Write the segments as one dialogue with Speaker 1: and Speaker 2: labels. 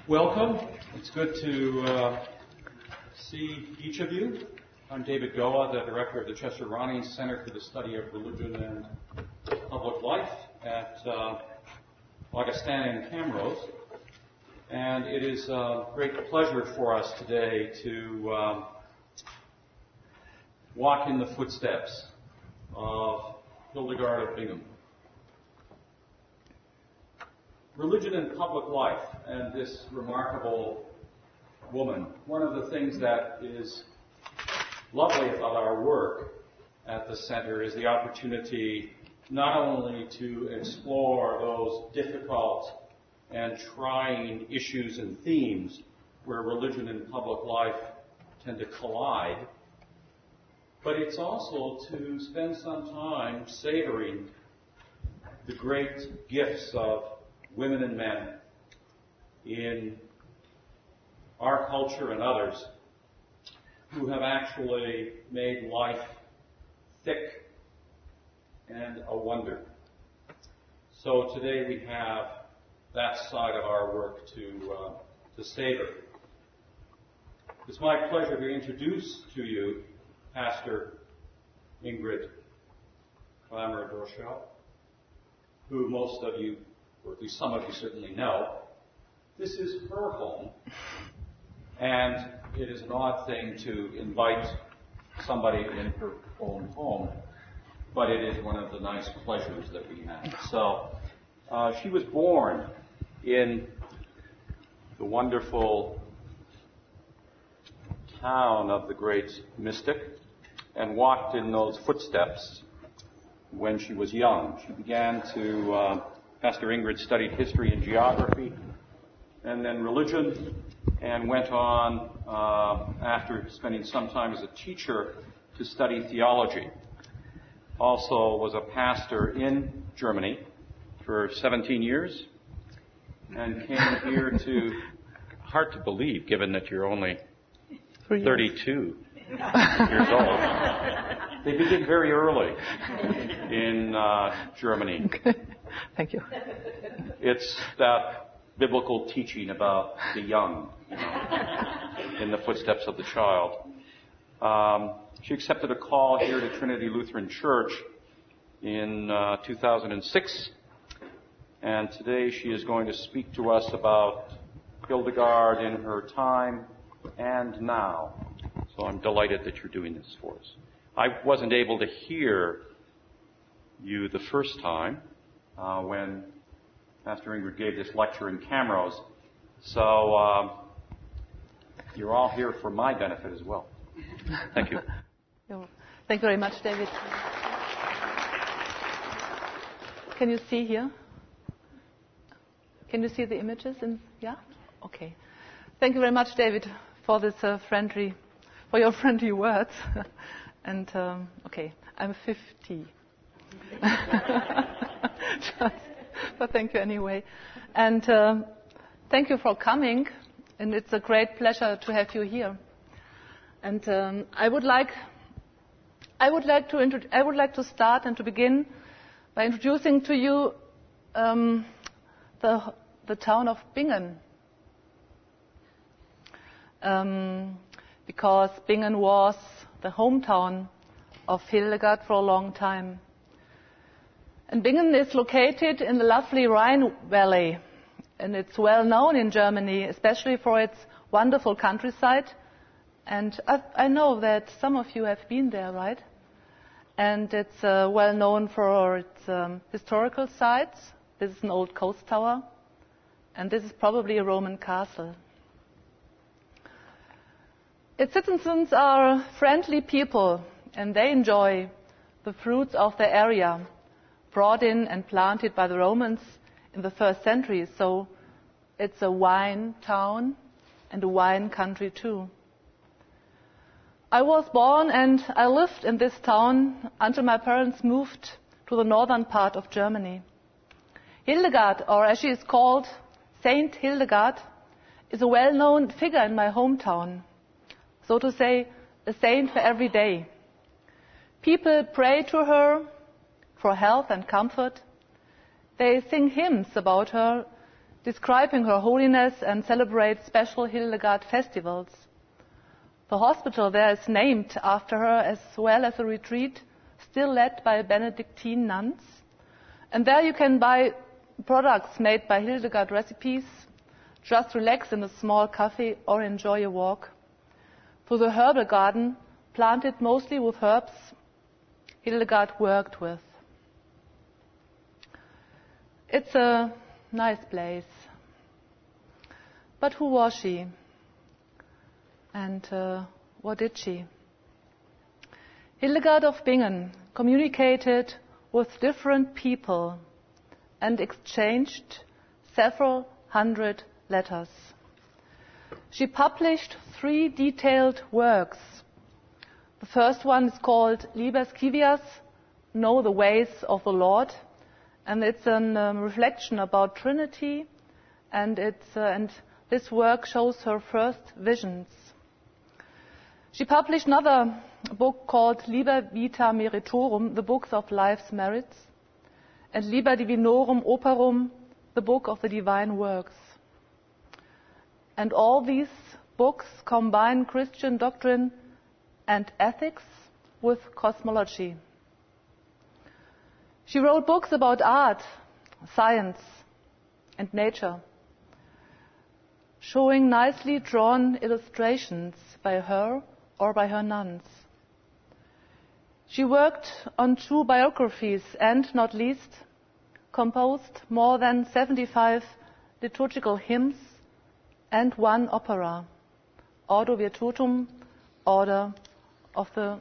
Speaker 1: Welcome. It's good to see each of you. I'm David Goa, the director of the Chester Ronning Center for the Study of Religion and Public Life at Augustana in Camrose. And it is a great pleasure for us today to walk in the footsteps of Hildegard of Bingen. Religion and public life, and this remarkable woman. One of the things that is lovely about our work at the center is the opportunity not only to explore those difficult and trying issues and themes where religion and public life tend to collide, but it's also to spend some time savoring the great gifts of women and men in our culture and others who have actually made life thick and a wonder. So today we have that side of our work to savor. It's my pleasure to introduce to you Pastor Ingrid Klammer-Dorschel, who most of you, or at least some of you certainly know. This is her home, and it is an odd thing to invite somebody in her own home, but it is one of the nice pleasures that we have. So, she was born in the wonderful town of the great mystic and walked in those footsteps when she was young. She began to Pastor Ingrid studied history and geography, and then religion, and went on, after spending some time as a teacher, to study theology. Also was a pastor in Germany for 17 years, and came here to, hard to believe given that you're only 32 years old. They begin very early in Germany.
Speaker 2: Okay. Thank you.
Speaker 1: It's that biblical teaching about the young, in the footsteps of the child. She accepted a call here to Trinity Lutheran Church in 2006, and today she is going to speak to us about Hildegard in her time and now. So I'm delighted that you're doing this for us. I wasn't able to hear you the first time when Pastor Ingrid gave this lecture in Camrose. So you're all here for my benefit as well. Thank you.
Speaker 2: Thank you very much, David. Can you see here? Can you see the images? Yeah? Okay. Thank you very much, David, for this for your friendly words. And okay, I'm 50. But thank you anyway. And thank you for coming. And it's a great pleasure to have you here. And I would like to start and to begin by introducing to you the town of Bingen. Because Bingen was the hometown of Hildegard for a long time. And Bingen is located in the lovely Rhine Valley, and it's well known in Germany, especially for its wonderful countryside. And I know that some of you have been there, right? And it's well known for its historical sites. This is an old coast tower, and this is probably a Roman castle. Its citizens are friendly people, and they enjoy the fruits of their area, brought in and planted by the Romans in the first century. So it's a wine town and a wine country too. I was born and I lived in this town until my parents moved to the northern part of Germany. Hildegard, or as she is called, Saint Hildegard, is a well-known figure in my hometown. So to say, a saint for every day. People pray to her for health and comfort. They sing hymns about her, describing her holiness and celebrate special Hildegard festivals. The hospital there is named after her, as well as a retreat still led by Benedictine nuns. And there you can buy products made by Hildegard recipes, just relax in a small cafe or enjoy a walk through the herbal garden planted mostly with herbs Hildegard worked with. It's a nice place. But who was she? And what did she? Hildegard of Bingen communicated with different people and exchanged several hundred letters. She published 3 detailed works. The first one is called Liber Scivias, Know the Ways of the Lord, and it's a reflection about Trinity, and this work shows her first visions. She published another book called Liber Vita Meritorum, the books of life's merits, and Liber Divinorum Operum, the book of the divine works. And all these books combine Christian doctrine and ethics with cosmology. She wrote books about art, science, and nature, showing nicely drawn illustrations by her or by her nuns. She worked on 2 biographies and, not least, composed more than 75 liturgical hymns and 1 opera, Ordo Virtutum, Order of the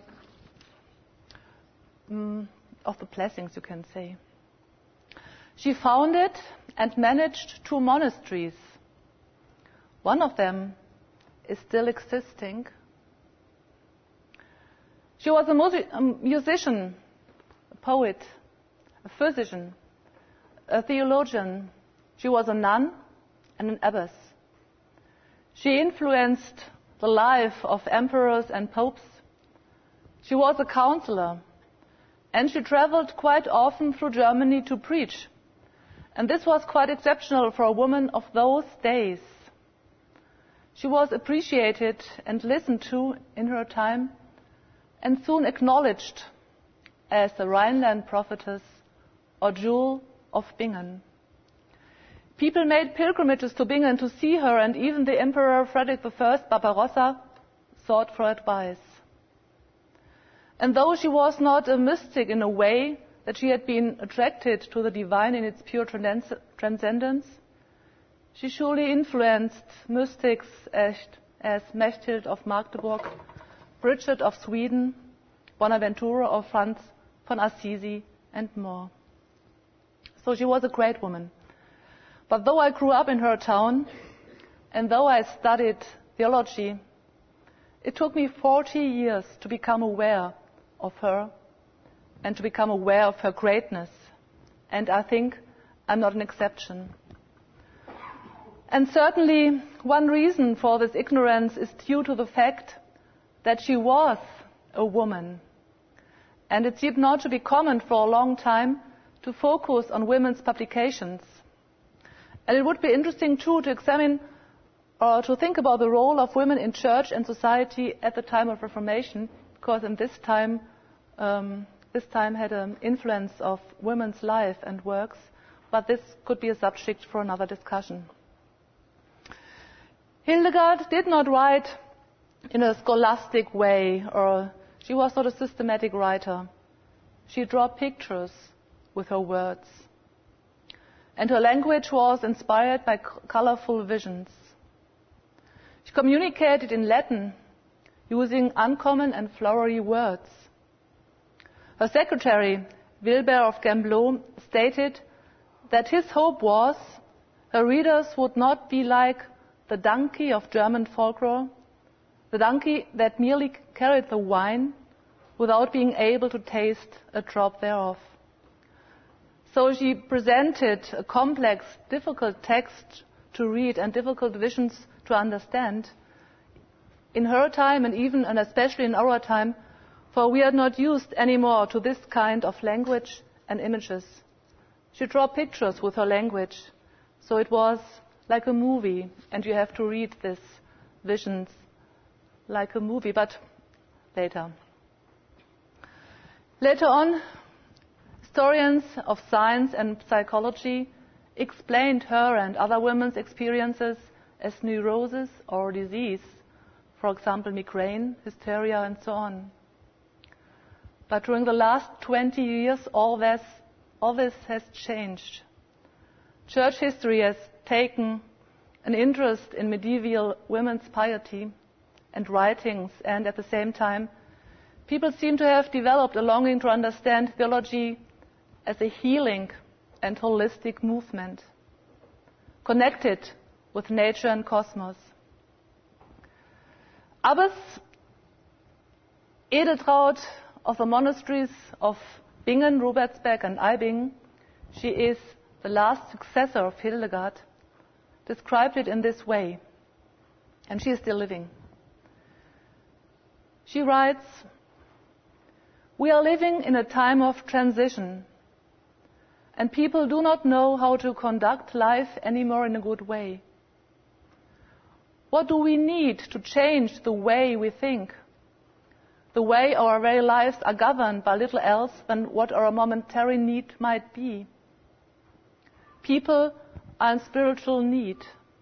Speaker 2: Blessings, you can say. She founded and managed 2 monasteries. One of them is still existing. She was a musician, a poet, a physician, a theologian. She was a nun and an abbess. She influenced the life of emperors and popes. She was a counselor, and she traveled quite often through Germany to preach. And this was quite exceptional for a woman of those days. She was appreciated and listened to in her time, and soon acknowledged as the Rhineland prophetess or Jewel of Bingen. People made pilgrimages to Bingen to see her, and even the Emperor Frederick I Barbarossa sought for advice. And though she was not a mystic in a way that she had been attracted to the divine in its pure transcendence, she surely influenced mystics as Mechthild of Magdeburg, Bridget of Sweden, Bonaventura of Franz von Assisi, and more. So she was a great woman. But though I grew up in her town, and though I studied theology, it took me 40 years to become aware of her and to become aware of her greatness. And I think I'm not an exception. And certainly one reason for this ignorance is due to the fact that she was a woman. And it seemed not to be common for a long time to focus on women's publications. And it would be interesting too to examine or to think about the role of women in church and society at the time of Reformation, because in this time had an influence of women's life and works, but this could be a subject for another discussion. Hildegard did not write in a scholastic way, or she was not a systematic writer. She drew pictures with her words. And her language was inspired by colorful visions. She communicated in Latin, using uncommon and flowery words. Her secretary, Wilbert of Gembloux, stated that his hope was her readers would not be like the donkey of German folklore, the donkey that merely carried the wine without being able to taste a drop thereof. So she presented a complex, difficult text to read and difficult visions to understand. In her time, and even and especially in our time, for we are not used anymore to this kind of language and images. She drew pictures with her language, So it was like a movie, and you have to read these visions like a movie, but later. Later on, historians of science and psychology explained her and other women's experiences as neurosis or disease, for example, migraine, hysteria, and so on. But during the last 20 years, all this has changed. Church history has taken an interest in medieval women's piety and writings, and at the same time, people seem to have developed a longing to understand theology as a healing and holistic movement, connected with nature and cosmos. Abbess Edeltraud of the monasteries of Bingen, Rubertsberg and Eibingen, she is the last successor of Hildegard, described it in this way, and she is still living. She writes, "We are living in a time of transition, and people do not know how to conduct life anymore in a good way. What do we need to change the way we think? The way our very lives are governed by little else than what our momentary need might be. People are in spiritual need."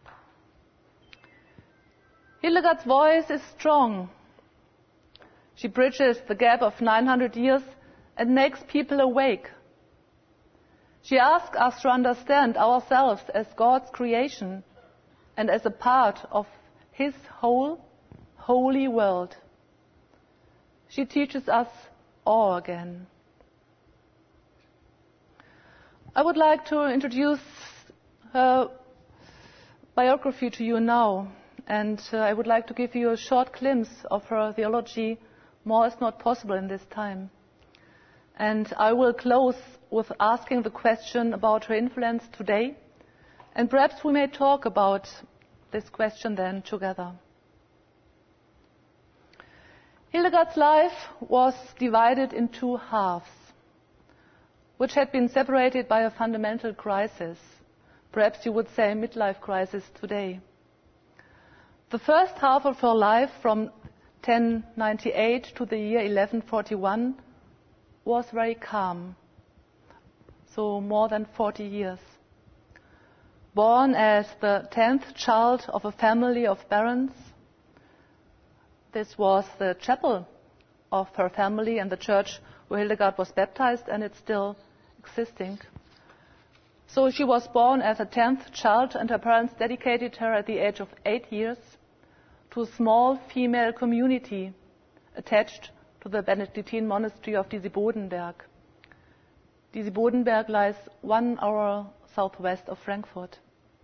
Speaker 2: Hildegard's voice is strong. She bridges the gap of 900 years and makes people awake. She asks us to understand ourselves as God's creation and as a part of His whole holy world. She teaches us awe again. I would like to introduce her biography to you now, and I would like to give you a short glimpse of her theology. More is not possible in this time. And I will close with asking the question about her influence today, and perhaps we may talk about this question then together. Hildegard's life was divided in two halves, which had been separated by a fundamental crisis. Perhaps you would say a midlife crisis today. The first half of her life, from 1098 to the year 1141, was very calm, so more than 40 years. Born as the 10th child of a family of barons, this was the chapel of her family and the church where Hildegard was baptized, and it's still existing. So she was born as a 10th child, and her parents dedicated her at the age of 8 years to a small female community attached to the Benedictine monastery of Disibodenberg. Disibodenberg lies 1 hour southwest of Frankfurt.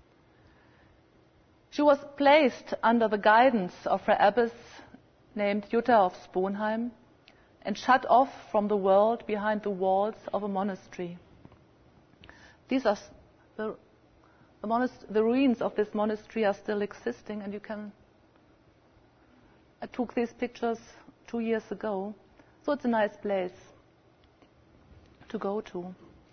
Speaker 2: She was placed under the guidance of her abbess named Jutta of Sponheim and shut off from the world behind the walls of a monastery. These are the ruins of this monastery are still existing, and I took these pictures 2 years ago, so it's a nice place to go to.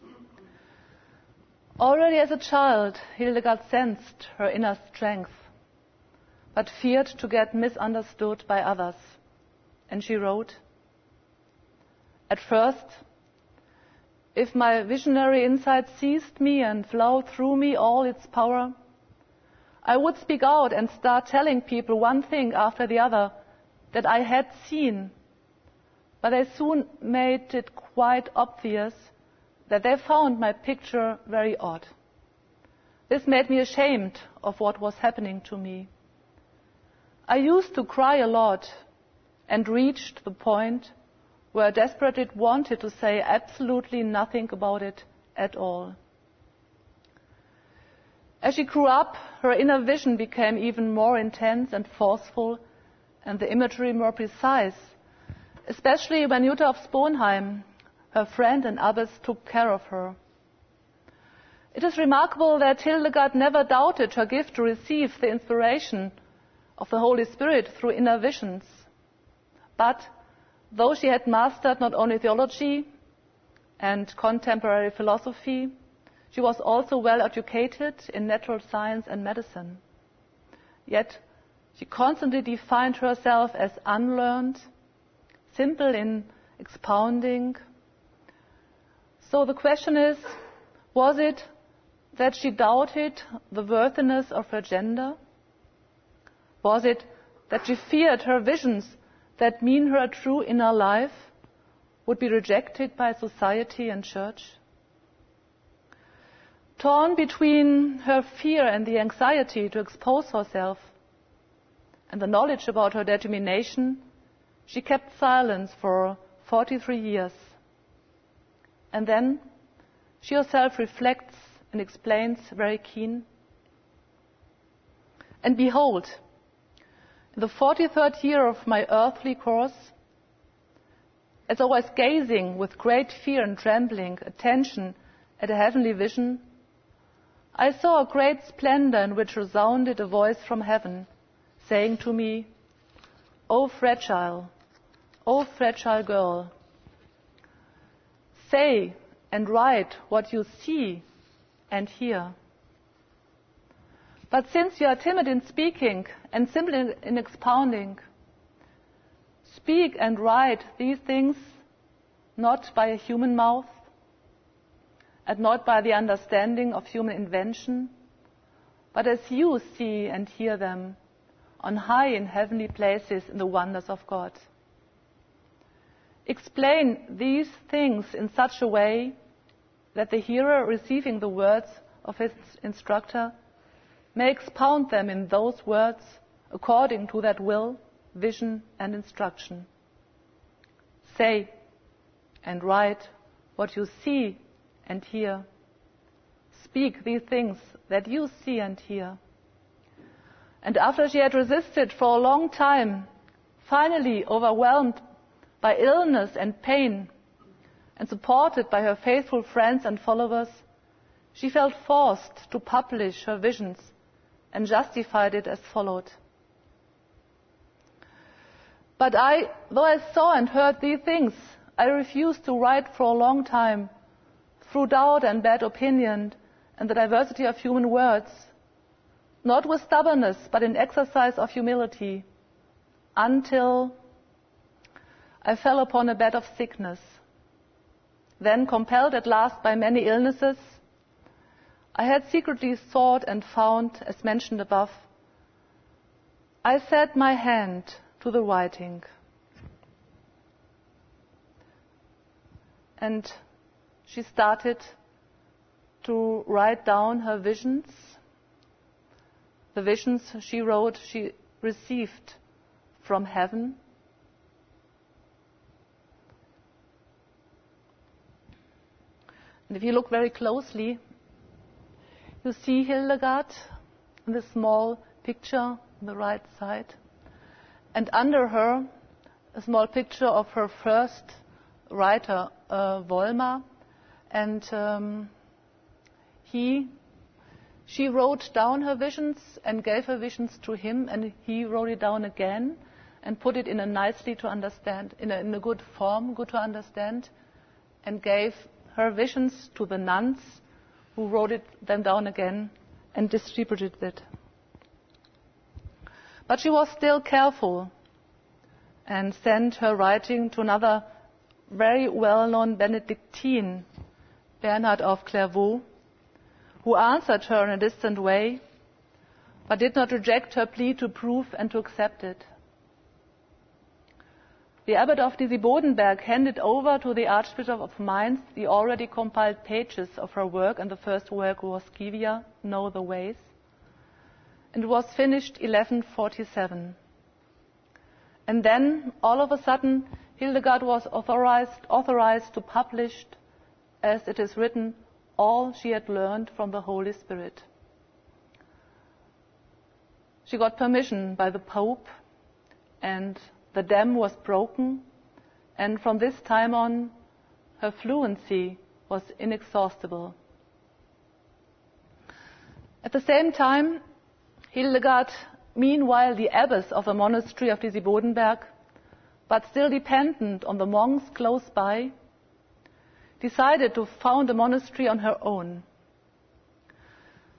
Speaker 2: Already as a child, Hildegard sensed her inner strength, but feared to get misunderstood by others. And she wrote, "At first, if my visionary insight seized me and flowed through me all its power, I would speak out and start telling people one thing after the other that I had seen, but I soon made it quite obvious that they found my picture very odd. This made me ashamed of what was happening to me. I used to cry a lot and reached the point where I desperately wanted to say absolutely nothing about it at all." As she grew up, her inner vision became even more intense and forceful, and the imagery more precise, especially when Jutta of Sponheim, her friend and abbess, took care of her. It is remarkable that Hildegard never doubted her gift to receive the inspiration of the Holy Spirit through inner visions. But though she had mastered not only theology and contemporary philosophy, She was also well educated in natural science and medicine. Yet she constantly defined herself as unlearned, simple in expounding. So the question is, was it that she doubted the worthiness of her gender? Was it that she feared her visions that mean her true inner life would be rejected by society and church? Torn between her fear and the anxiety to expose herself and the knowledge about her determination, she kept silence for 43 years. And then she herself reflects and explains very keen. And behold, in the 43rd year of my earthly course, as I was gazing with great fear and trembling attention at a heavenly vision, I saw a great splendor in which resounded a voice from heaven, saying to me, O fragile girl, say and write what you see and hear. But since you are timid in speaking and simple in expounding, speak and write these things not by a human mouth, and not by the understanding of human invention, but as you see and hear them on high in heavenly places in the wonders of God. Explain these things in such a way that the hearer receiving the words of his instructor may expound them in those words according to that will, vision and instruction. Say and write what you see and hear. Speak these things that you see and hear. And after she had resisted for a long time, finally overwhelmed by illness and pain, and supported by her faithful friends and followers, she felt forced to publish her visions and justified it as followed. But though I saw and heard these things, I refused to write for a long time, through doubt and bad opinion and the diversity of human words, not with stubbornness, but in exercise of humility, until I fell upon a bed of sickness. Then, compelled at last by many illnesses, I had secretly sought and found, as mentioned above, I set my hand to the writing. And she started to write down her visions. The visions she wrote, she received from heaven. And if you look very closely, you see Hildegard in the small picture on the right side. And under her, a small picture of her first writer, Volmar. And she wrote down her visions and gave her visions to him, and he wrote it down again and put it in a nicely to understand, in a good form, good to understand, and gave her visions to the nuns, who wrote them down again and distributed it. But she was still careful and sent her writing to another very well-known Benedictine, Bernhard of Clairvaux, who answered her in a distant way, but did not reject her plea to prove and to accept it. The abbot of Disibodenberg handed over to the Archbishop of Mainz the already compiled pages of her work, and the first work was Scivia, Know the Ways, and it was finished 1147. And then, all of a sudden, Hildegard was authorized to publish, as it is written, all she had learned from the Holy Spirit. She got permission by the Pope, and the dam was broken, and from this time on, her fluency was inexhaustible. At the same time, Hildegard, meanwhile the abbess of a monastery of Disibodenberg, but still dependent on the monks close by, decided to found a monastery on her own.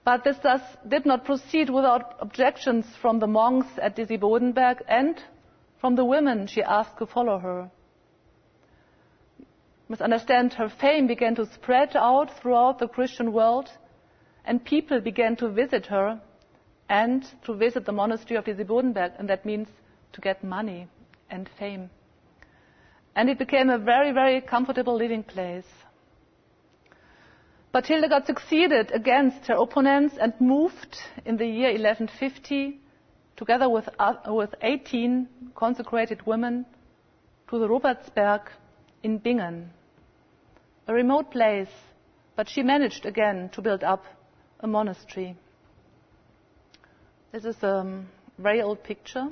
Speaker 2: But this did not proceed without objections from the monks at Disi Bodenberg and from the women she asked to follow her. You must understand, her fame began to spread out throughout the Christian world, and people began to visit her and to visit the monastery of Disi Bodenberg, and that means to get money and fame. And it became a very, very comfortable living place. But Hildegard succeeded against her opponents and moved in the year 1150, together with 18 consecrated women, to the Robertsberg in Bingen, a remote place, but she managed again to build up a monastery. This is a very old picture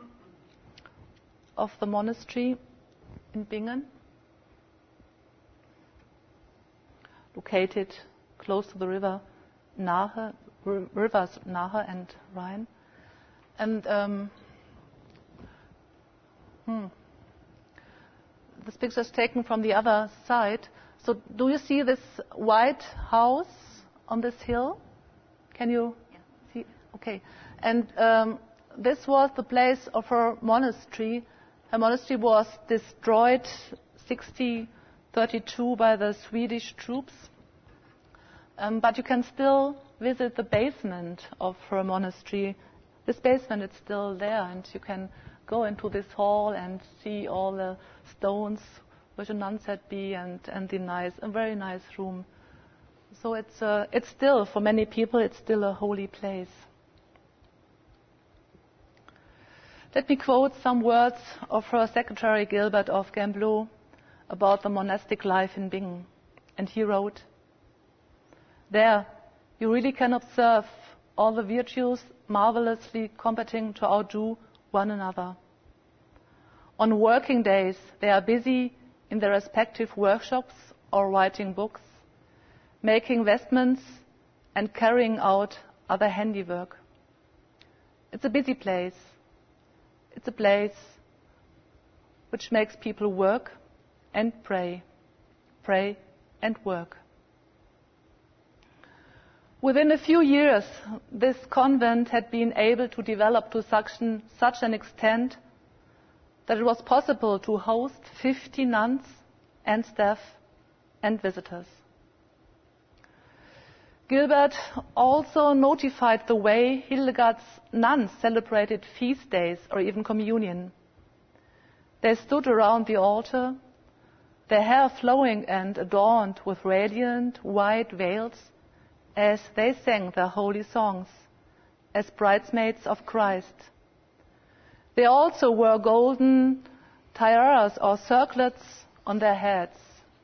Speaker 2: of the monastery in Bingen, located close to the rivers Nahe and Rhine. And this picture is taken from the other side. So do you see this white house on this hill? Can you see? Okay. And this was the place of her monastery. Her monastery was destroyed 1632 by the Swedish troops. But you can still visit the basement of her monastery. This basement is still there, and you can go into this hall and see all the stones where the nuns had been, and a very nice room. So it's still, for many people, it's still a holy place. Let me quote some words of her secretary Gilbert of Gembloux about the monastic life in Bingen. And he wrote, "There you really can observe all the virtues marvelously competing to outdo one another. On working days they are busy in their respective workshops or writing books, making vestments and carrying out other handiwork. It's a busy place. It's a place which makes people work and pray and work." Within a few years, this convent had been able to develop to such an extent that it was possible to host 50 nuns and staff and visitors. Gilbert also notified the way Hildegard's nuns celebrated feast days or even communion. They stood around the altar, their hair flowing and adorned with radiant white veils, as they sang their holy songs, as bridesmaids of Christ. They also wore golden tiaras or circlets on their heads.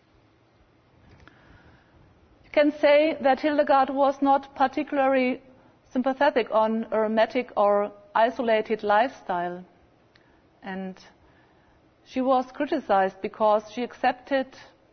Speaker 2: You can say that Hildegard was not particularly sympathetic on erratic or isolated lifestyle, and she was criticized because she accepted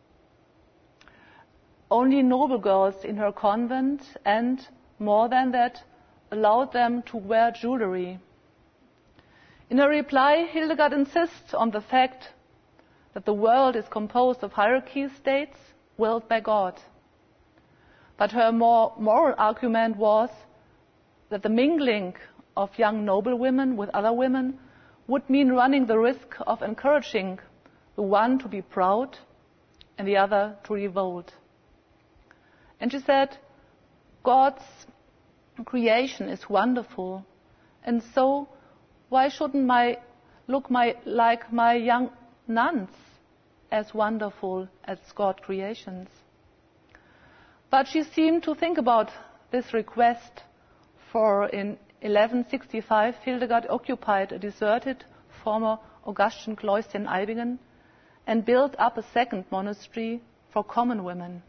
Speaker 2: only noble girls in her convent and, more than that, allowed them to wear jewelry. In her reply, Hildegard insists on the fact that the world is composed of hierarchy states willed by God. But her more moral argument was that the mingling of young noble women with other women would mean running the risk of encouraging the one to be proud and the other to revolt. And she said, God's creation is wonderful, and so why shouldn't I look like my young nuns as wonderful as God's creations? But she seemed to think about this request, for in 1165 Hildegard occupied a deserted former Augustan cloister in Eibingen and built up a second monastery for common women.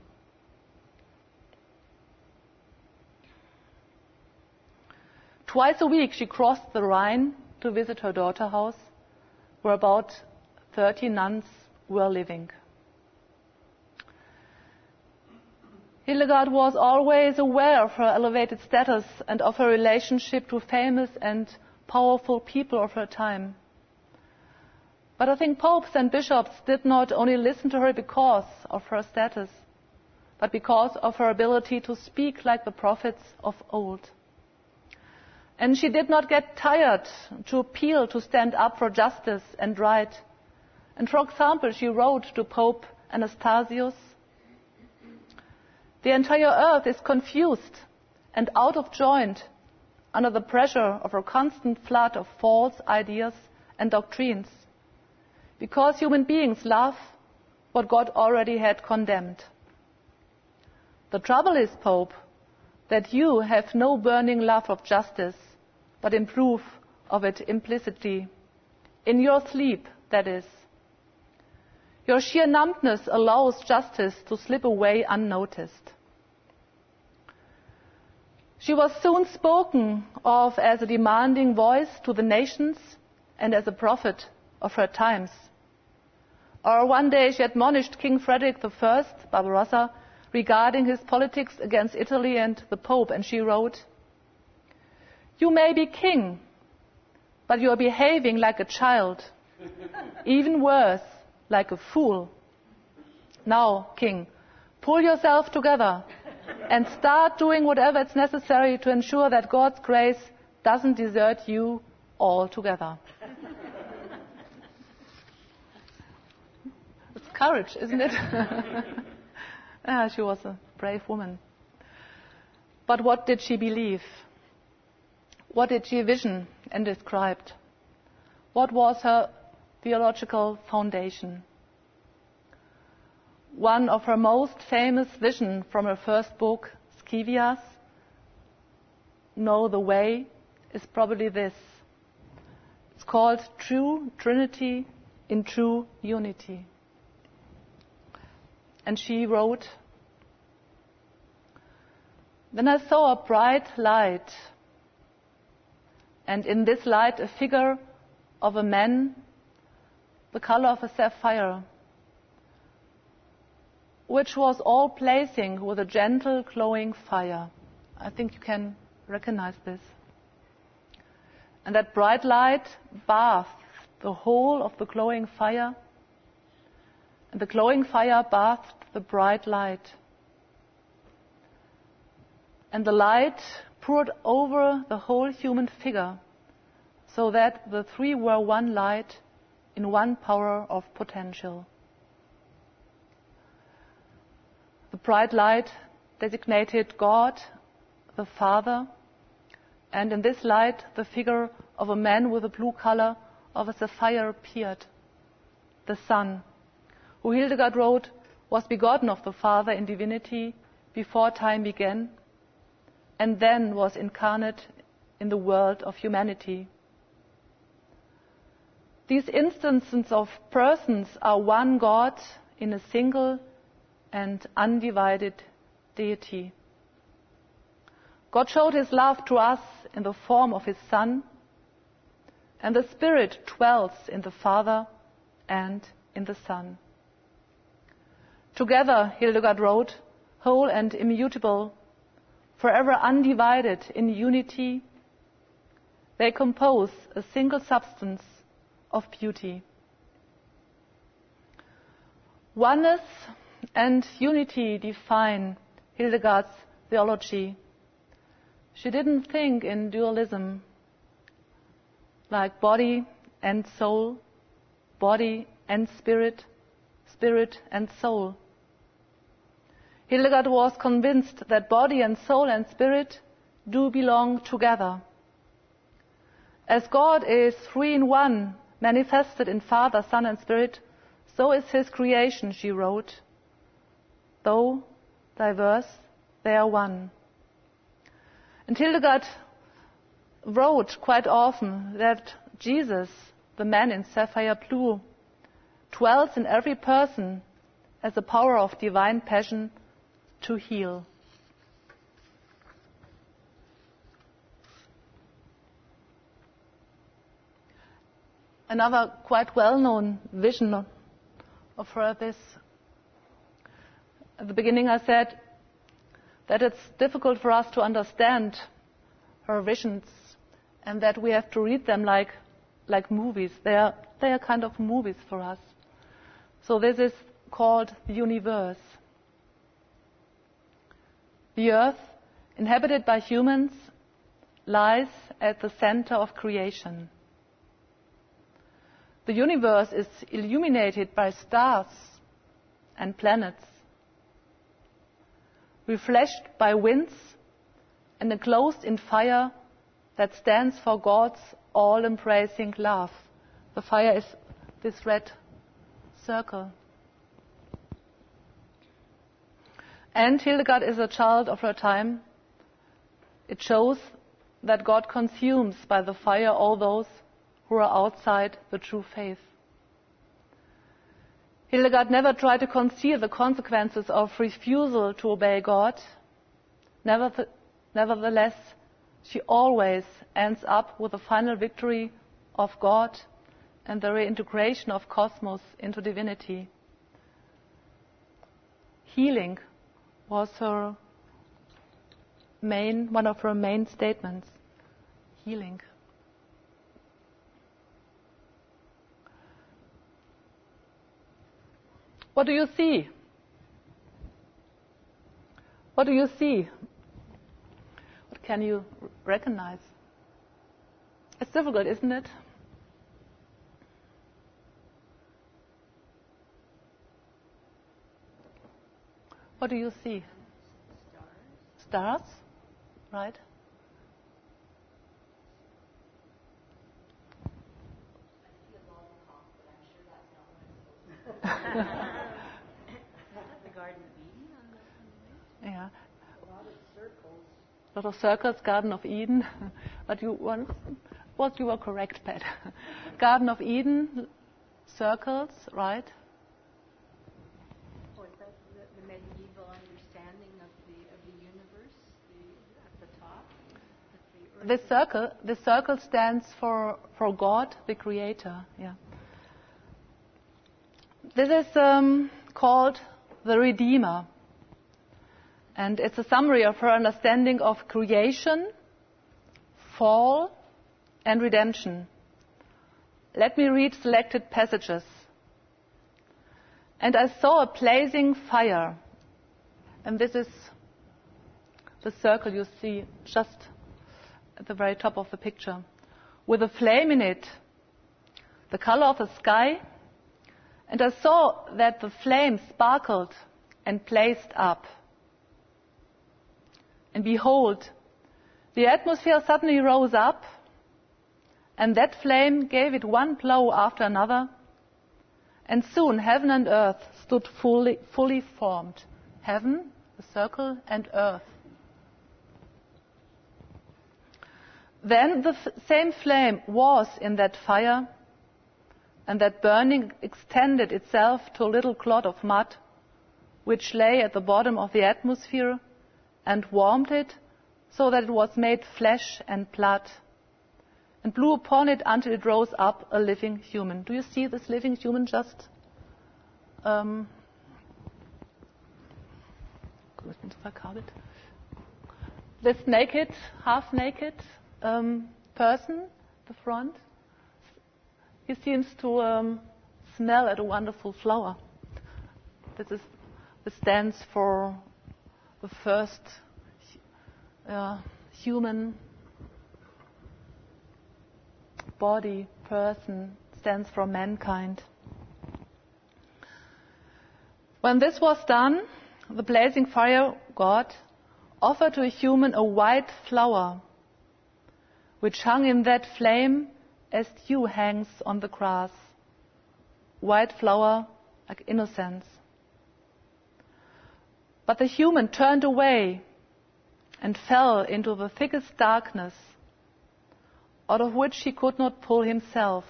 Speaker 2: Twice a week she crossed the Rhine to visit her daughter house, where about 30 nuns were living. Hildegard was always aware of her elevated status and of her relationship to famous and powerful people of her time. But I think popes and bishops did not only listen to her because of her status, but because of her ability to speak like the prophets of old. And she did not get tired to appeal to stand up for justice and right. And for example, she wrote to Pope Anastasius, "The entire earth is confused and out of joint under the pressure of a constant flood of false ideas and doctrines, because human beings love what God already had condemned. The trouble is, Pope, that you have no burning love of justice, but improve of it implicitly. In your sleep, that is. Your sheer numbness allows justice to slip away unnoticed." She was soon spoken of as a demanding voice to the nations and as a prophet of her times. Or one day she admonished King Frederick I, Barbarossa, regarding his politics against Italy and the Pope, and she wrote, "You may be king, but you are behaving like a child, even worse, like a fool. Now, king, pull yourself together and start doing whatever is necessary to ensure that God's grace doesn't desert you altogether." It's courage, isn't it? She was a brave woman. But what did she believe? What did she vision and describe? What was her theological foundation? One of her most famous visions from her first book, Scivias, Know the Way, is probably this. It's called True Trinity in True Unity. And she wrote, "Then I saw a bright light, and in this light a figure of a man, the color of a sapphire, which was all blazing with a gentle glowing fire." I think you can recognize this. And that bright light bathed the whole of the glowing fire, and the glowing fire bathed the bright light. And the light poured over the whole human figure, so that the three were one light in one power of potential. The bright light designated God, the Father, and in this light the figure of a man with the blue color of a sapphire appeared, the Son, who Hildegard wrote was begotten of the Father in divinity before time began, and then was incarnate in the world of humanity. These instances of persons are one God in a single and undivided deity. God showed his love to us in the form of his Son, and the Spirit dwells in the Father and in the Son. Together, Hildegard wrote, whole and immutable, forever undivided in unity, they compose a single substance of beauty. Oneness and unity define Hildegard's theology. She didn't think in dualism, like body and soul, body and spirit, spirit and soul. Hildegard was convinced that body and soul and spirit do belong together. As God is three in one, manifested in Father, Son and Spirit, so is his creation, she wrote. Though diverse, they are one. And Hildegard wrote quite often that Jesus, the man in sapphire blue, dwells in every person as a power of divine passion to heal. Another quite well-known vision of her is, at the beginning I said that it's difficult for us to understand her visions and that we have to read them like movies. They are kind of movies for us. So this is called the universe. The earth, inhabited by humans, lies at the center of creation. The universe is illuminated by stars and planets, refreshed by winds and enclosed in fire that stands for God's all-embracing love. The fire is this red circle. And Hildegard is a child of her time. It shows that God consumes by the fire all those who are outside the true faith. Hildegard never tried to conceal the consequences of refusal to obey God. Nevertheless, she always ends up with the final victory of God and the reintegration of cosmos into divinity. Healing was one of her main statements. Healing. What do you see? What do you see? What can you recognize? It's difficult, isn't it? What do you see? Stars. Stars, right?
Speaker 3: I see a lollipop, but I'm sure that's not what I'm supposed to see. The Garden of Eden on the right?
Speaker 2: Yeah.
Speaker 3: A lot of circles.
Speaker 2: A lot of circles, Garden of Eden. But you were correct, Pat. Garden of Eden, circles, right?
Speaker 3: Oh, is that the medieval understanding of the universe at the top?
Speaker 2: This circle stands for God, the Creator. Yeah. This is called the Redeemer, and it's a summary of her understanding of creation, fall, and redemption. Let me read selected passages. And I saw a blazing fire, and this is the circle you see just at the very top of the picture, with a flame in it, the color of the sky. And I saw that the flame sparkled and blazed up. And behold, the atmosphere suddenly rose up, and that flame gave it one blow after another, and soon heaven and earth stood fully formed. Heaven, the circle, and earth. Then the same flame was in that fire, and that burning extended itself to a little clot of mud, which lay at the bottom of the atmosphere, and warmed it so that it was made flesh and blood, and blew upon it until it rose up a living human. Do you see this living human just this naked, half-naked person, the front? He seems to smell at a wonderful flower. This stands for the first human body, person, stands for mankind. When this was done, the blazing fire god offered to a human a white flower, which hung in that flame as dew hangs on the grass. White flower like innocence. But the human turned away and fell into the thickest darkness, out of which he could not pull himself.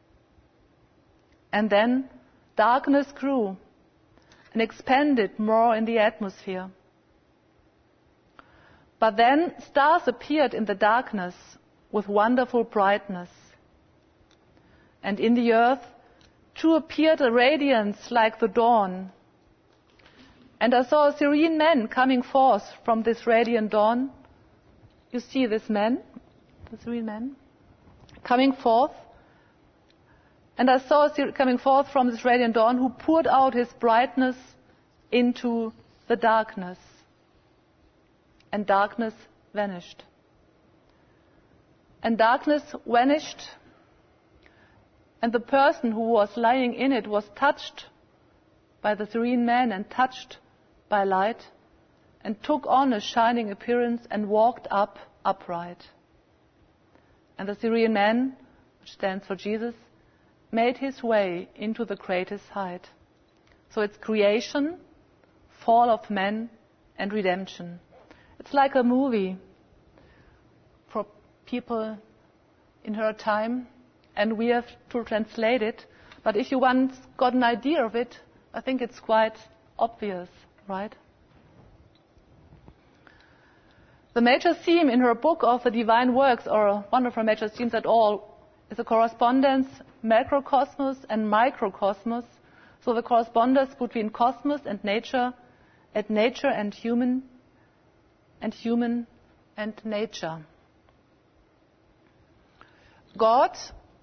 Speaker 2: And then darkness grew and expanded more in the atmosphere. But then stars appeared in the darkness with wonderful brightness. And in the earth too appeared a radiance like the dawn. And I saw a serene man coming forth from this radiant dawn. You see this man, the serene man, coming forth. And I saw coming forth from this radiant dawn who poured out his brightness into the darkness. and darkness vanished. And darkness vanished, and the person who was lying in it was touched by the Syrian man and touched by light, and took on a shining appearance and walked upright. And the Syrian man, which stands for Jesus, made his way into the greatest height. So it's creation, fall of man, and redemption. It's like a movie for people in her time, and we have to translate it. But if you once got an idea of it, I think it's quite obvious, right? The major theme in her book of the Divine Works, or one of her major themes at all, is a correspondence, macrocosmos and microcosmos. So the correspondence between cosmos and nature and human and nature. God,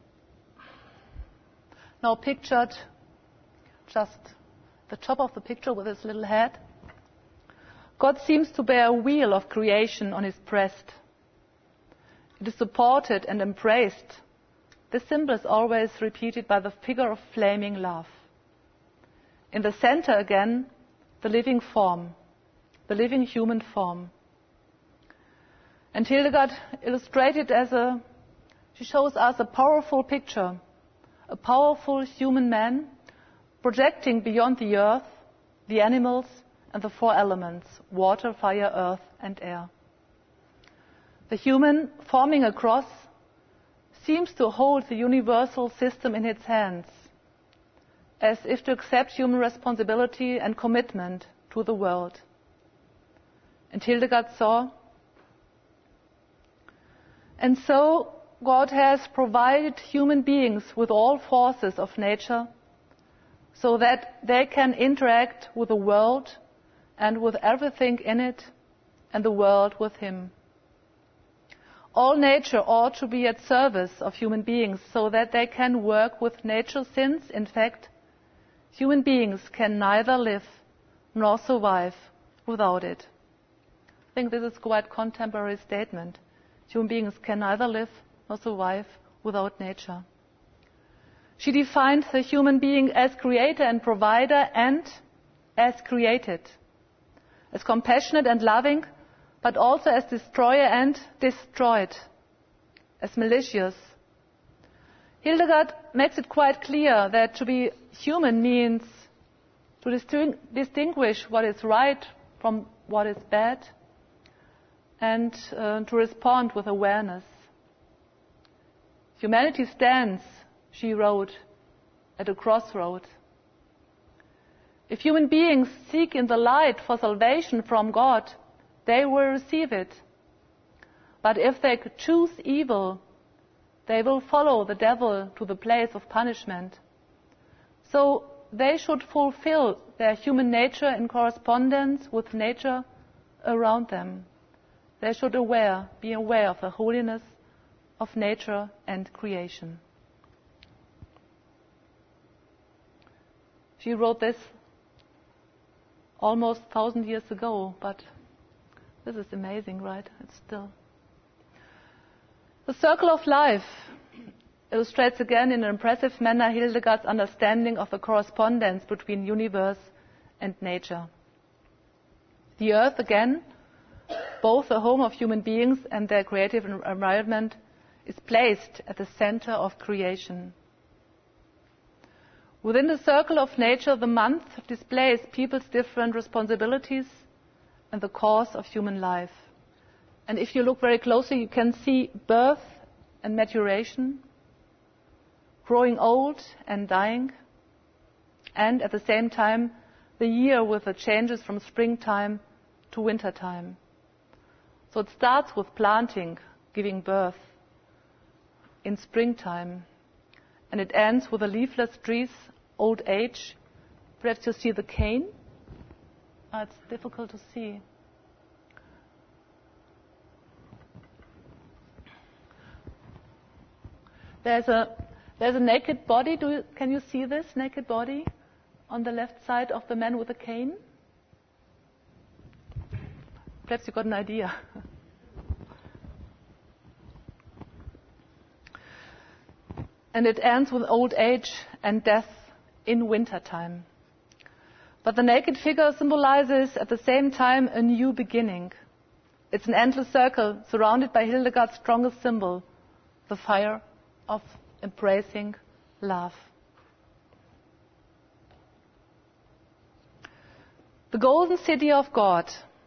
Speaker 2: now pictured just the top of the picture with his little head, God seems to bear a wheel of creation on his breast. It is supported and embraced. This symbol is always repeated by the figure of flaming love. In the center again, the living form, the living human form. And Hildegard illustrated she shows us a powerful picture, a powerful human man projecting beyond the earth, the animals, and the four elements, water, fire, earth, and air. The human, forming a cross, seems to hold the universal system in its hands, as if to accept human responsibility and commitment to the world. And Hildegard saw, and so God has provided human beings with all forces of nature so that they can interact with the world and with everything in it, and the world with him. All nature ought to be at service of human beings so that they can work with nature, since, in fact, human beings can neither live nor survive without it. I think this is quite a contemporary statement. Human beings can neither live nor survive without nature. She defined the human being as creator and provider and as created, as compassionate and loving, but also as destroyer and destroyed, as malicious. Hildegard makes it quite clear that to be human means to distinguish what is right from what is bad, and to respond with awareness. Humanity stands, she wrote, at a crossroad. If human beings seek in the light for salvation from God, they will receive it. But if they choose evil, they will follow the devil to the place of punishment. So they should fulfill their human nature in correspondence with nature around them. They should be aware of the holiness of nature and creation. She wrote this almost 1,000 years ago, but this is amazing, right? It's still. The circle of life illustrates again in an impressive manner Hildegard's understanding of the correspondence between universe and nature. The earth, again, both the home of human beings and their creative environment, is placed at the center of creation. Within the circle of nature, the month displays people's different responsibilities and the course of human life. And if you look very closely, you can see birth and maturation, growing old and dying, and at the same time, the year with the changes from springtime to wintertime. So it starts with planting, giving birth in springtime, and it ends with the leafless trees, old age. Perhaps you see the cane. It's difficult to see. There's a naked body. Can you see this naked body on the left side of the man with the cane? Perhaps you got an idea. And it ends with old age and death in wintertime. But the naked figure symbolizes at the same time a new beginning. It's an endless circle surrounded by Hildegard's strongest symbol, the fire of embracing love. The Golden City of God.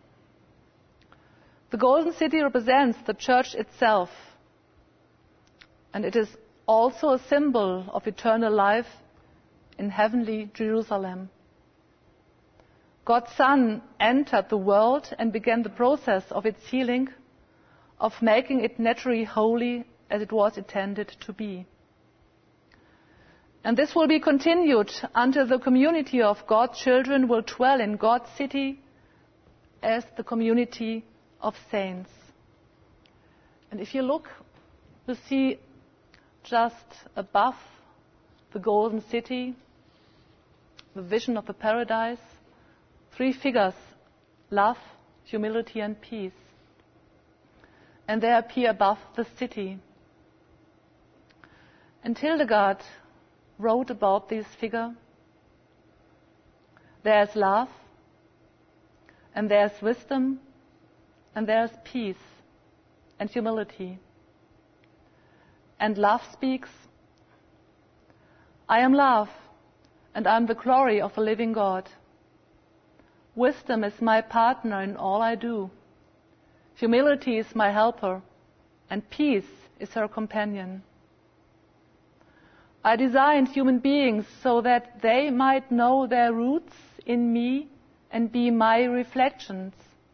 Speaker 2: The Golden City represents the Church itself, and it is also a symbol of eternal life in heavenly Jerusalem. God's Son entered the world and began the process of its healing, of making it naturally holy as it was intended to be. And this will be continued until the community of God's children will dwell in God's city as the community of saints. And if you look, you see just above the Golden City, the vision of the paradise, 3 figures: love, humility, and peace. And they appear above the city. And Hildegard wrote about this figure. There's love, and there's wisdom, and there's peace and humility. And love speaks, I am love, and I am the glory of the living God. Wisdom is my partner in all I do. Humility is my helper, and peace is her companion. I designed human beings so that they might know their roots in me and be my reflections.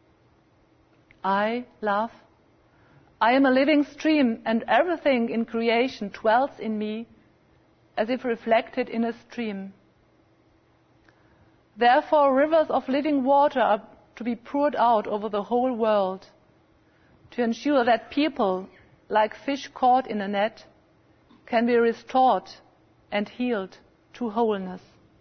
Speaker 2: I love. I am a living stream, and everything in creation dwells in me as if reflected in a stream. Therefore, rivers of living water are to be poured out over the whole world to ensure that people, like fish caught in a net, can be restored and healed to wholeness.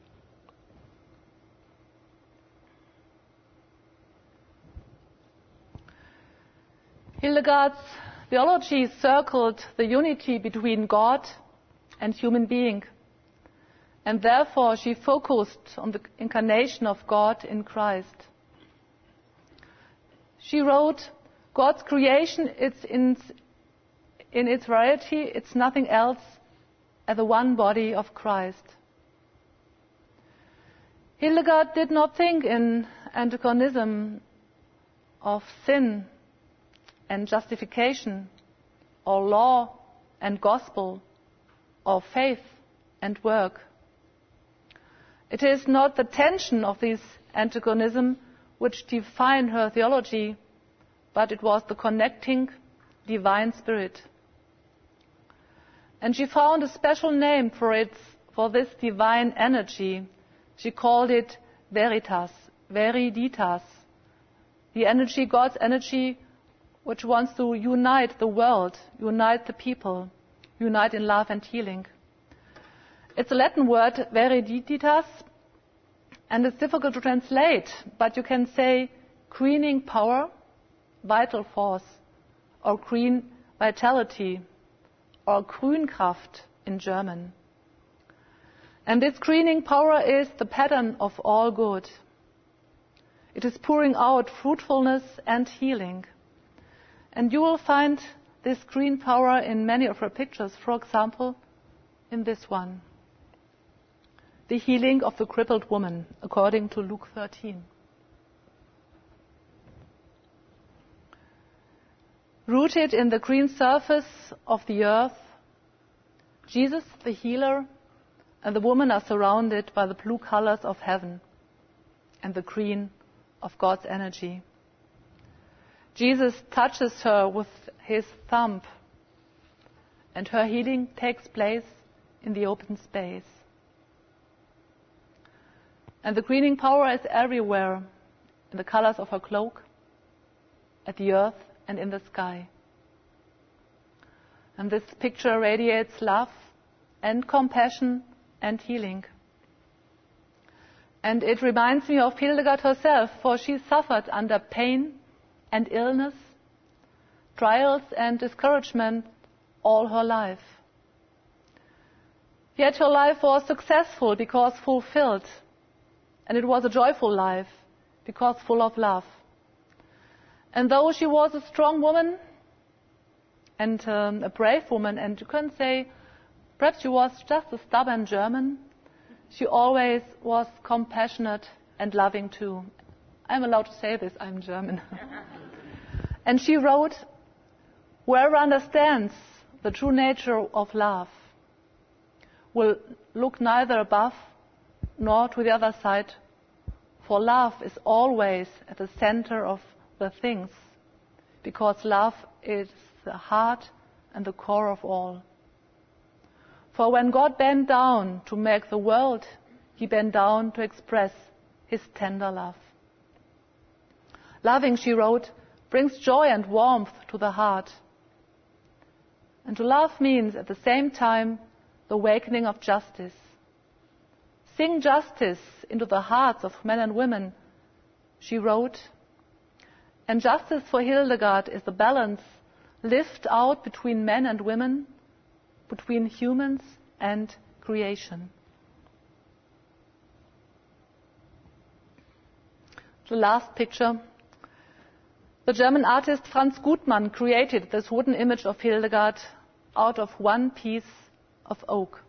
Speaker 2: Hildegard's theology circled the unity between God and human being, and therefore she focused on the incarnation of God in Christ. She wrote, God's creation, in its variety, it's nothing else as the one body of Christ. Hildegard did not think in antagonism of sin and justification, or law and gospel, or faith and work. It is not the tension of this antagonism which defined her theology, but it was the connecting divine spirit. And she found a special name for this divine energy. She called it veritas, viriditas, the energy, God's energy, which wants to unite the world, unite the people, unite in love and healing. It's a Latin word, viriditas, and it's difficult to translate, but you can say greening power, vital force, or green vitality, or Grünkraft in German. And this greening power is the pattern of all good. It is pouring out fruitfulness and healing. And you will find this green power in many of her pictures, for example, in this one. The healing of the crippled woman, according to Luke 13. Rooted in the green surface of the earth, Jesus, the healer, and the woman are surrounded by the blue colors of heaven and the green of God's energy. Jesus touches her with his thumb, and her healing takes place in the open space. And the greening power is everywhere, in the colors of her cloak, at the earth, and in the sky. And this picture radiates love and compassion and healing. And it reminds me of Hildegard herself, for she suffered under pain and illness, trials and discouragement all her life. Yet her life was successful because fulfilled, and it was a joyful life because full of love. And though she was a strong woman and a brave woman, and you can say perhaps she was just a stubborn German, she always was compassionate and loving too. I'm allowed to say this, I'm German. And she wrote, "Whoever understands the true nature of love will look neither above nor to the other side, for love is always at the center of the things, because love is the heart and the core of all. For when God bent down to make the world, he bent down to express his tender love. Loving," she wrote, "brings joy and warmth to the heart. And to love means at the same time the awakening of justice. Sing justice into the hearts of men and women," she wrote. And justice for Hildegard is the balance lived out between men and women, between humans and creation. The last picture. The German artist Franz Gutmann created this wooden image of Hildegard out of one piece of oak.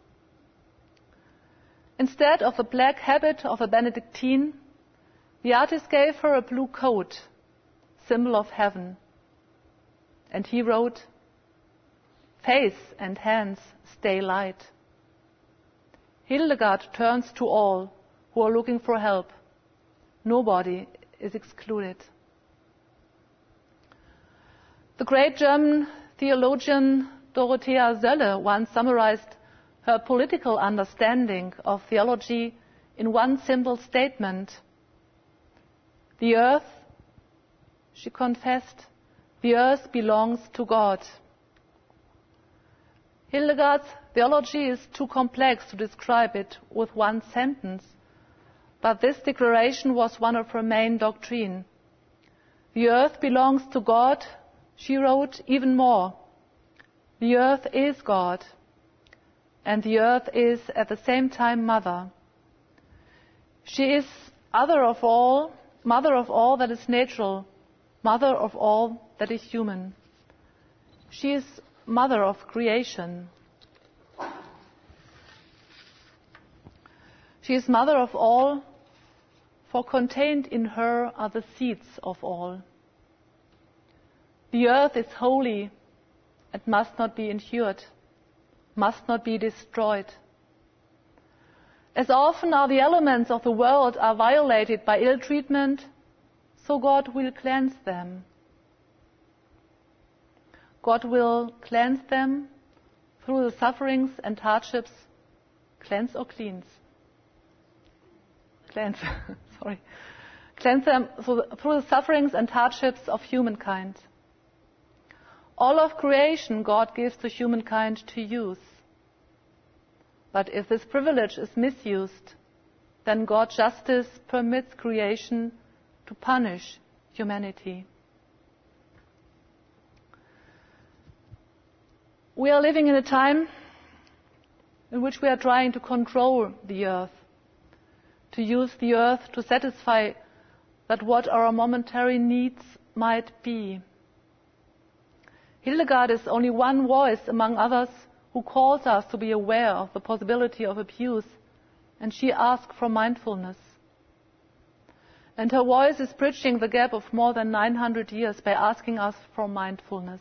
Speaker 2: Instead of the black habit of a Benedictine, the artist gave her a blue coat, symbol of heaven. And he wrote, "Face and hands stay light. Hildegard turns to all who are looking for help. Nobody is excluded." The great German theologian Dorothea Sölle once summarized her political understanding of theology in one simple statement. "The earth," she confessed, "the earth belongs to God." Hildegard's theology is too complex to describe it with one sentence, but this declaration was one of her main doctrine. "The earth belongs to God," she wrote even more. "The earth is God, and the earth is at the same time mother. She is mother of all that is natural, mother of all that is human. She is mother of creation. She is mother of all, for contained in her are the seeds of all. The earth is holy and must not be injured, must not be destroyed. As often as the elements of the world are violated by ill treatment, so God will cleanse them. God will cleanse them through the sufferings and hardships. Cleanse or cleanse? Cleanse, sorry. Cleanse them through the sufferings and hardships of humankind. All of creation God gives to humankind to use. But if this privilege is misused, then God's justice permits creation to punish humanity. We are living in a time in which we are trying to control the earth, to use the earth to satisfy that what our momentary needs might be. Hildegard is only one voice among others who calls us to be aware of the possibility of abuse, and she asks for mindfulness. And her voice is bridging the gap of more than 900 years by asking us for mindfulness.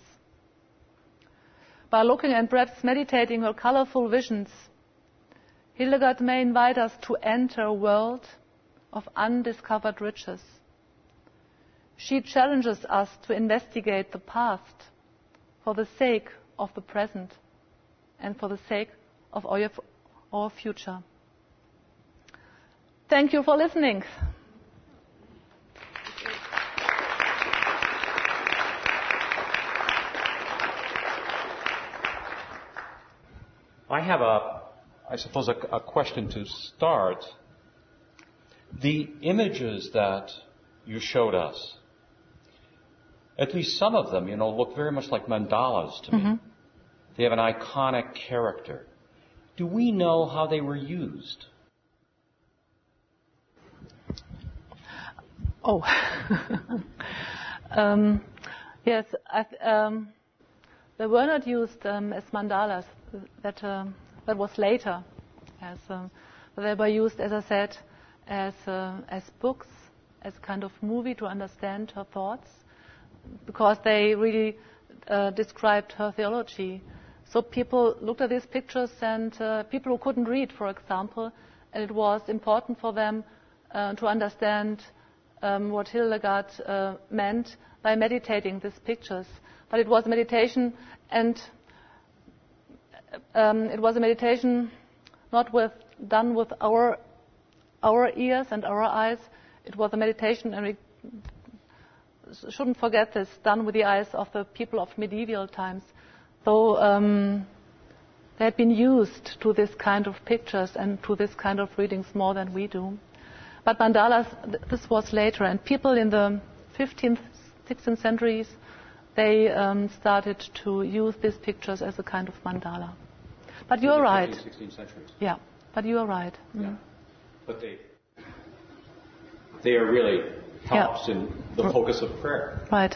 Speaker 2: By looking and perhaps meditating her colorful visions, Hildegard may invite us to enter a world of undiscovered riches. She challenges us to investigate the past for the sake of the present and for the sake of our future. Thank you for listening.
Speaker 4: I have a question to start. The images that you showed us, at least some of them, look very much like mandalas to me. They have an iconic character. Do we know how they were used?
Speaker 2: Oh. Yes, they were not used as mandalas. That was later. They were used, as I said, as books, as kind of movie to understand her thoughts, because they really described her theology. So people looked at these pictures, and people who couldn't read, for example, and it was important for them to understand what Hildegard meant by meditating these pictures. But it was a meditation, and it was a meditation not done with our ears and our eyes. It was a meditation, and we shouldn't forget this, done with the eyes of the people of medieval times. So they had been used to this kind of pictures and to this kind of readings more than we do. But mandalas, this was later, and people in the 15th, 16th centuries, they started to use these pictures as a kind of mandala. But you're right.
Speaker 4: 15th, 16th centuries.
Speaker 2: Yeah, but you are right.
Speaker 4: Yeah. But they are really helps in the focus of prayer.
Speaker 2: Right.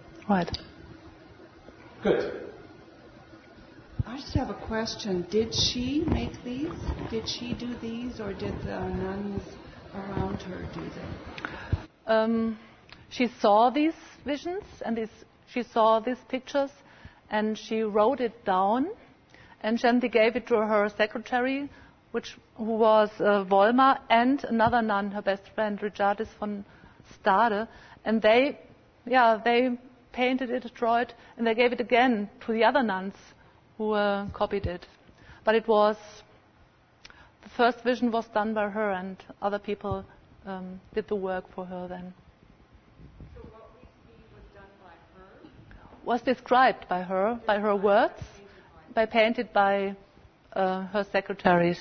Speaker 4: Good.
Speaker 5: I just have a question. Did she make these? Did she do these, or did the nuns around her do them?
Speaker 2: She saw these visions and she saw these pictures, and she wrote it down, and then they gave it to her secretary, who was Volmar, and another nun, her best friend, Richardis von Stade, and they painted it, drew it, and they gave it again to the other nuns who copied it. But the first vision was done by her, and other people did the work for her then.
Speaker 5: So what we see was done by her?
Speaker 2: Was described by her words, painted by her secretaries.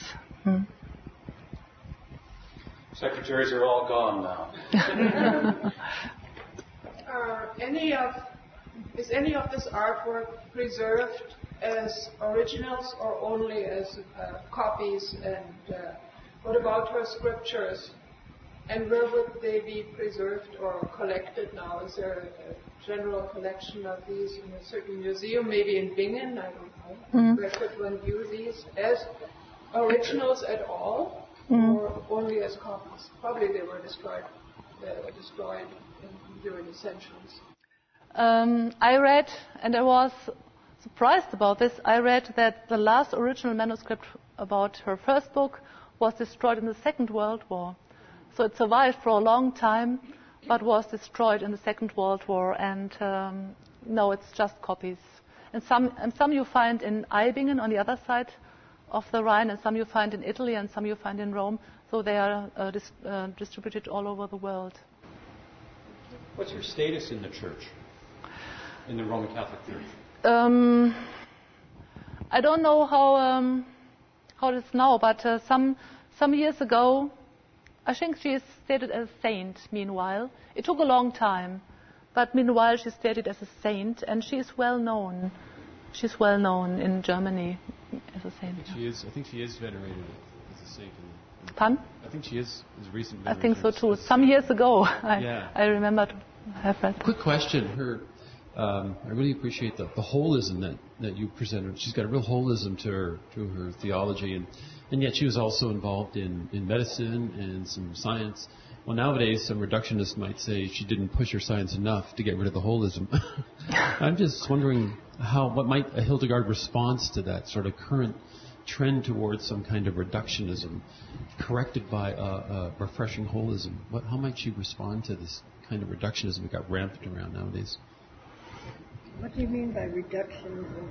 Speaker 1: Secretaries are all gone now.
Speaker 6: Is any of this artwork preserved as originals or only as copies? And what about her scriptures? And where would they be preserved or collected now? Is there a general collection of these in a certain museum, maybe in Bingen? I don't know. Where could one view these as originals at all, or only as copies? Probably they were destroyed during the centuries.
Speaker 2: I read, and I was surprised about this, I read that the last original manuscript about her first book was destroyed in the Second World War. So it survived for a long time, but was destroyed in the Second World War, and no, it's just copies. And some you find in Eibingen on the other side of the Rhine, and some you find in Italy, and some you find in Rome. So they are distributed all over the world.
Speaker 4: What's her status in the church, in the Roman Catholic Church?
Speaker 2: I don't know how it is now, but some years ago, I think she is stated as a saint. Meanwhile, it took a long time, but meanwhile she is stated as a saint, and she is well known. She's well known in Germany as a saint.
Speaker 7: I think she is venerated as a saint.
Speaker 2: Pardon?
Speaker 7: I think she is recent.
Speaker 2: I think so too. Some years ago, I remember to have read.
Speaker 7: Quick question. I really appreciate the holism that you presented. She's got a real holism to her theology, and yet she was also involved in medicine and some science. Well, nowadays, some reductionists might say she didn't push her science enough to get rid of the holism. I'm just wondering what might a Hildegard response to that sort of current trend towards some kind of reductionism, corrected by a refreshing holism. How might she respond to this kind of reductionism that got rampant around nowadays?
Speaker 5: What do you mean by reductionism?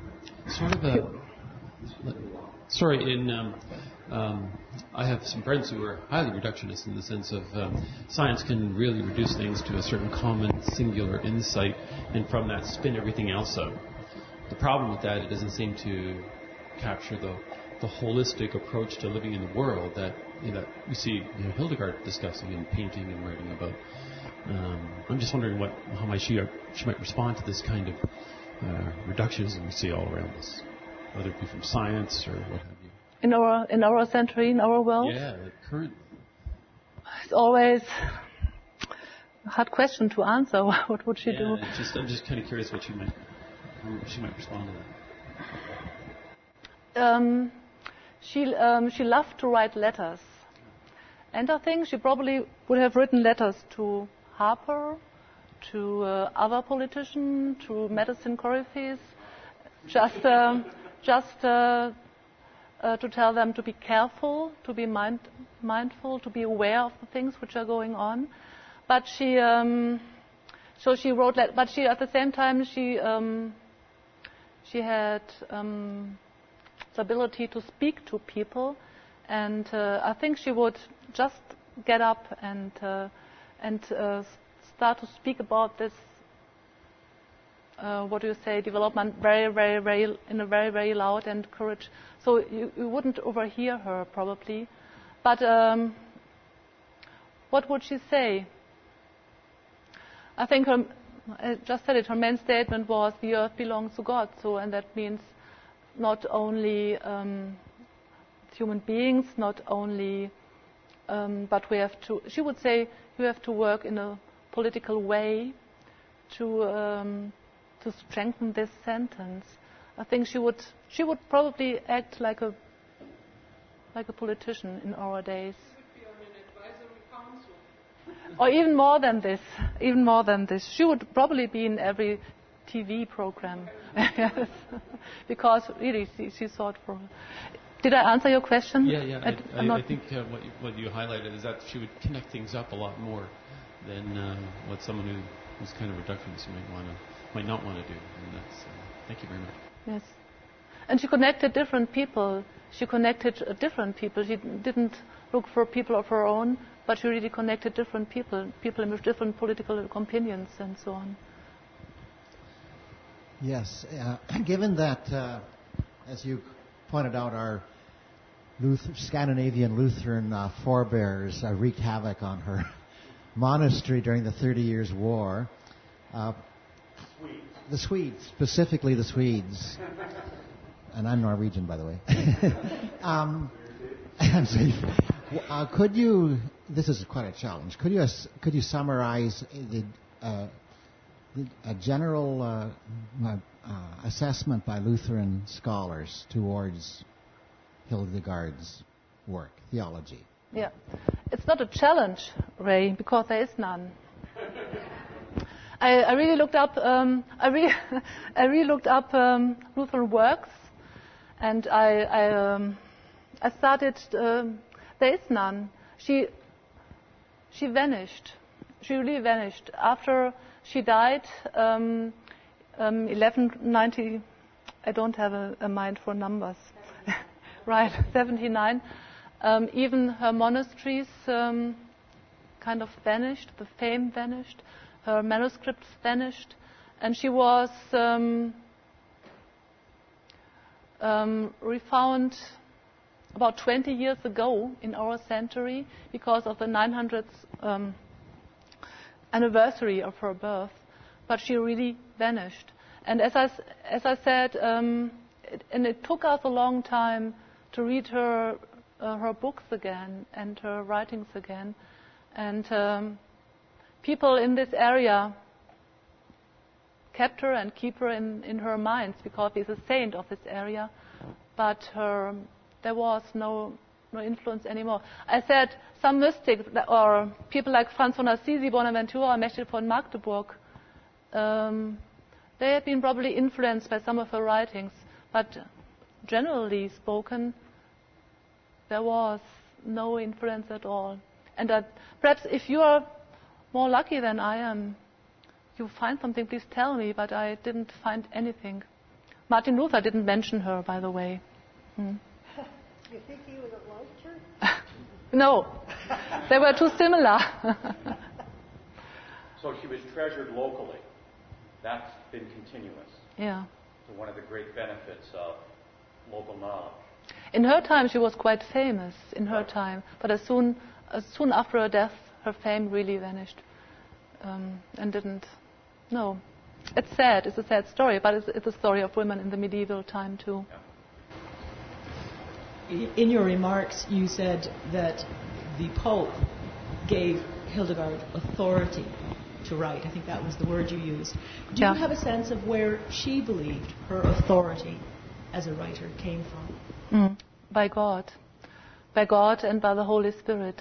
Speaker 7: I have some friends who are highly reductionist in the sense of science can really reduce things to a certain common singular insight, and from that spin everything else out. The problem with that, it doesn't seem to capture the holistic approach to living in the world that we see Hildegard discussing and painting and writing about. I'm just wondering how might she might respond to this kind of reductionism we see all around us, whether it be from science or what have you.
Speaker 2: In our century, in our world?
Speaker 7: Yeah, current.
Speaker 2: It's always a hard question to answer. What would she do?
Speaker 7: I'm just kind of curious how she might respond to
Speaker 2: that. She loved to write letters. And I think she probably would have written letters to Harper, to other politicians, to medicine coryphees, just to tell them to be careful, to be mindful, to be aware of the things which are going on. But she wrote. But she, at the same time, she had the ability to speak to people, and I think she would just get up and start to speak about this. What do you say? Development, very, very, very, in a very, very loud and courage. So you wouldn't overhear her probably, but what would she say? I think I just said it. Her main statement was, "The earth belongs to God." So, and that means not only human beings, not only, but we have to. She would say, you have to work in a political way to strengthen this sentence. I think she would probably act like a politician in our days.
Speaker 6: She would be on an advisory council.
Speaker 2: Or even more than this. She would probably be in every TV program. Yes. Because really she thought for her. Did I answer your question?
Speaker 7: Yeah. I think what you highlighted is that she would connect things up a lot more than what someone who's kind of reductionist might not want to do. And that's, thank you very much.
Speaker 2: Yes. And she connected different people. She didn't look for people of her own, but she really connected different people with different political opinions and so on.
Speaker 8: Yes. Given that, as you pointed out, our Scandinavian Lutheran forebears wreaked havoc on her monastery during the 30 Years' War. The Swedes, specifically the Swedes, and I'm Norwegian, by the way. Could you? This is quite a challenge. Could you summarize a general assessment by Lutheran scholars towards Hildegard's work, theology?
Speaker 2: Yeah, it's not a challenge, Ray, because there is none. I really looked up. I really looked up Lutheran works, and I started. There is none. She vanished. She really vanished after she died. 1190. I don't have a mind for numbers. Right, 79. Even her monasteries kind of vanished. The fame vanished. Her manuscripts vanished, and she was refound about 20 years ago in our century because of the 900th anniversary of her birth. But she really vanished. And as I said, and it took us a long time to read her books again and her writings again, and people in this area kept her and keep her in her minds because she's a saint of this area, but there was no influence anymore. I said some mystics or people like Franz von Assisi, Bonaventura, Mechtel von Magdeburg, they had been probably influenced by some of her writings, but generally spoken, there was no influence at all. And perhaps if you are more lucky than I am, you find something, please tell me, but I didn't find anything. Martin Luther didn't mention her, by the way.
Speaker 9: You think he would have liked her?
Speaker 2: No, they were too similar.
Speaker 4: So she was treasured locally. That's been continuous.
Speaker 2: Yeah.
Speaker 4: So one of the great benefits of local knowledge.
Speaker 2: In her time, she was quite famous. In her time, but as soon after her death, her fame really vanished. and didn't. No, it's sad. It's a sad story, but it's a story of women in the medieval time too.
Speaker 10: In your remarks, you said that the Pope gave Hildegard authority to write. I think that was the word you used. Do you have a sense of where she believed her authority as a writer came from?
Speaker 2: By God and by the Holy Spirit.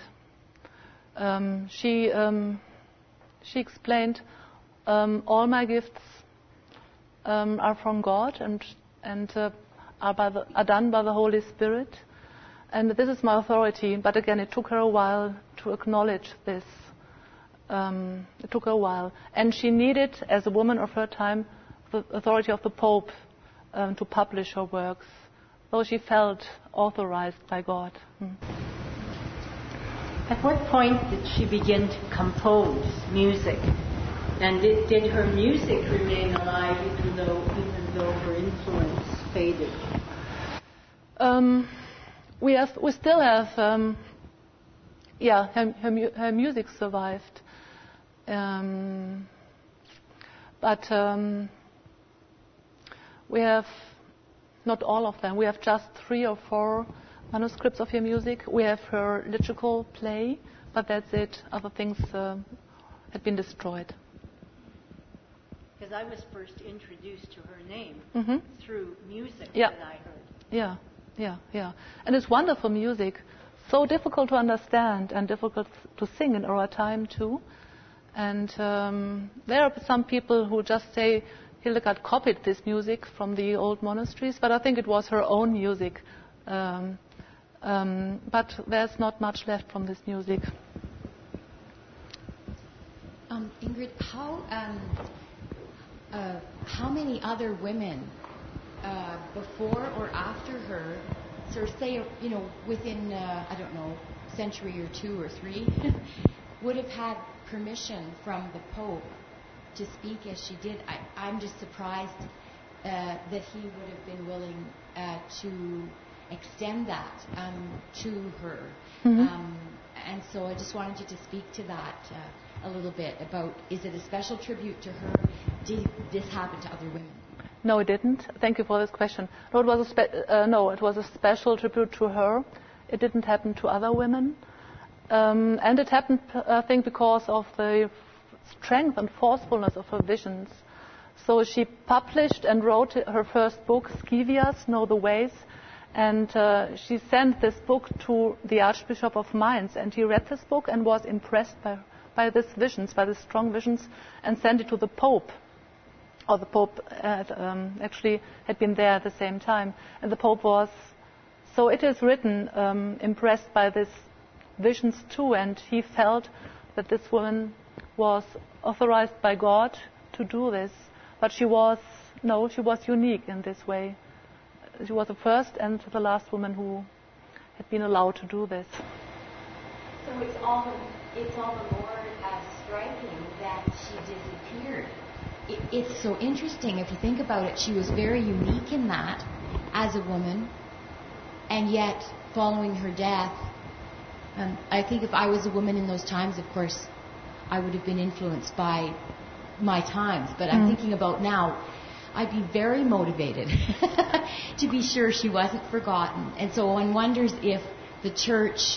Speaker 2: She explained, all my gifts are from God and are done by the Holy Spirit, and this is my authority. But again, it took her a while to acknowledge this. It took her a while, and she needed, as a woman of her time, the authority of the Pope to publish her works, though she felt authorized by God.
Speaker 11: At what point did she begin to compose music? And did her music remain alive even though her influence faded?
Speaker 2: We still have, her music survived. But we have not all of them. We have just 3 or 4 manuscripts of her music. We have her liturgical play, but that's it. Other things had been destroyed.
Speaker 11: Because I was first introduced to her name through music that I heard.
Speaker 2: Yeah. And it's wonderful music. So difficult to understand and difficult to sing in our time too. And there are some people who just say Hildegard copied this music from the old monasteries, but I think it was her own music. But there's not much left from this music.
Speaker 12: Ingrid, how many other women before or after her, sort of say, within, century or 2 or 3, would have had permission from the Pope to speak as she did? I'm just surprised that he would have been willing to extend that to her. And so I just wanted you to speak to that a little bit about, is it a special tribute to her? Did this happen to other women?
Speaker 2: No, it didn't. Thank you for this question. No, it was a special tribute to her. It didn't happen to other women. And it happened, I think, because of the strength and forcefulness of her visions. So she published and wrote her first book, Scivias, Know the Ways, and she sent this book to the Archbishop of Mainz, and he read this book and was impressed by these visions, by these strong visions, and sent it to the Pope. Or the Pope actually had been there at the same time, and the Pope was, so it is written, impressed by these visions too, and he felt that this woman was authorized by God to do this. But she was unique in this way. She was the first and the last woman who had been allowed to do this.
Speaker 12: So it's all the more striking that she disappeared. It's so interesting if you think about it. She was very unique in that as a woman, and yet following her death, I think if I was a woman in those times, of course, I would have been influenced by my times. But I'm thinking about now, I'd be very motivated to be sure she wasn't forgotten. And so one wonders if the church,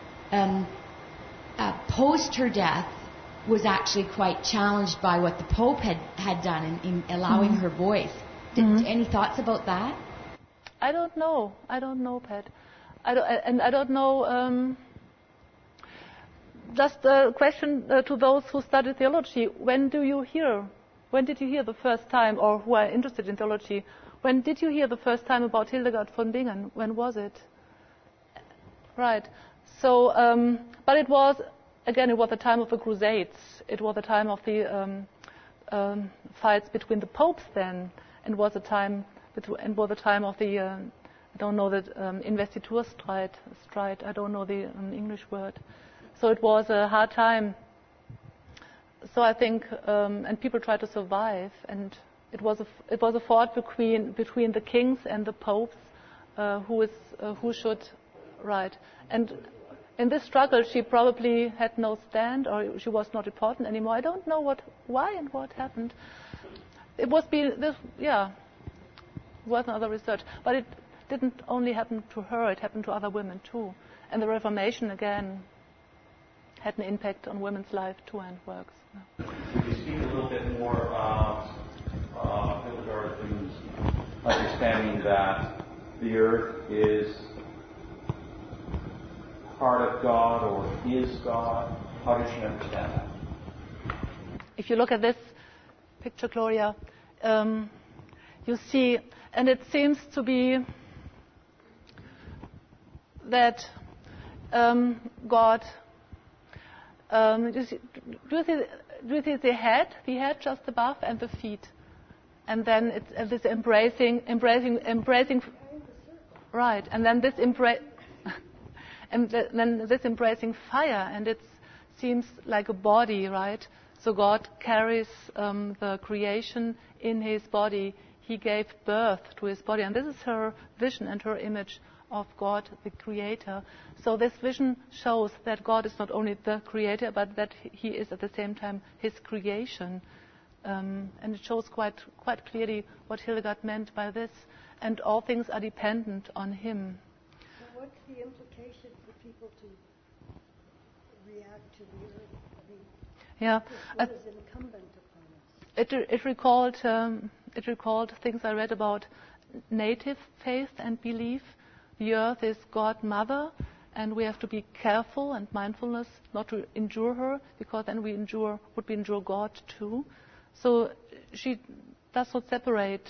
Speaker 12: post her death, was actually quite challenged by what the Pope had done in allowing her voice. Any thoughts about that?
Speaker 2: I don't know, Pat. I don't know. Just a question to those who study theology: when did you hear the first time, or who are interested in theology? When did you hear the first time about Hildegard von Bingen? When was it? Right. So, but it was. Again, it was the time of the Crusades. It was the time of the fights between the popes then, and was the time of the I don't know the Investiturstreit. I don't know the English word. So it was a hard time. So I think, and people tried to survive, and it was a fight between the kings and the popes, who should, right. And in this struggle she probably had no stand, or she was not important anymore. I don't know why and what happened. It was worth another research, but it didn't only happen to her, it happened to other women too. And the Reformation again had an impact on women's life too and works.
Speaker 4: Could you speak a little bit more about Hildegard's understanding that the earth is part of God or is God? How does she understand that?
Speaker 2: If you look at this picture, Gloria, you see, and it seems to be that God, do you see the head just above, and the feet, and then it's this embracing, right, and then this this embracing fire, and it seems like a body, right? So God carries the creation in His body. He gave birth to His body, and this is her vision and her image of God, the Creator. So this vision shows that God is not only the Creator, but that He is at the same time His creation. And it shows quite clearly what Hildegard meant by this. And all things are dependent on Him.
Speaker 9: So what's the implication for people to react to the earth? What is incumbent upon us?
Speaker 2: It recalled things I read about native faith and belief. The earth is God Mother, and we have to be careful and mindfulness not to injure her, because then we would injure God too. So she does not separate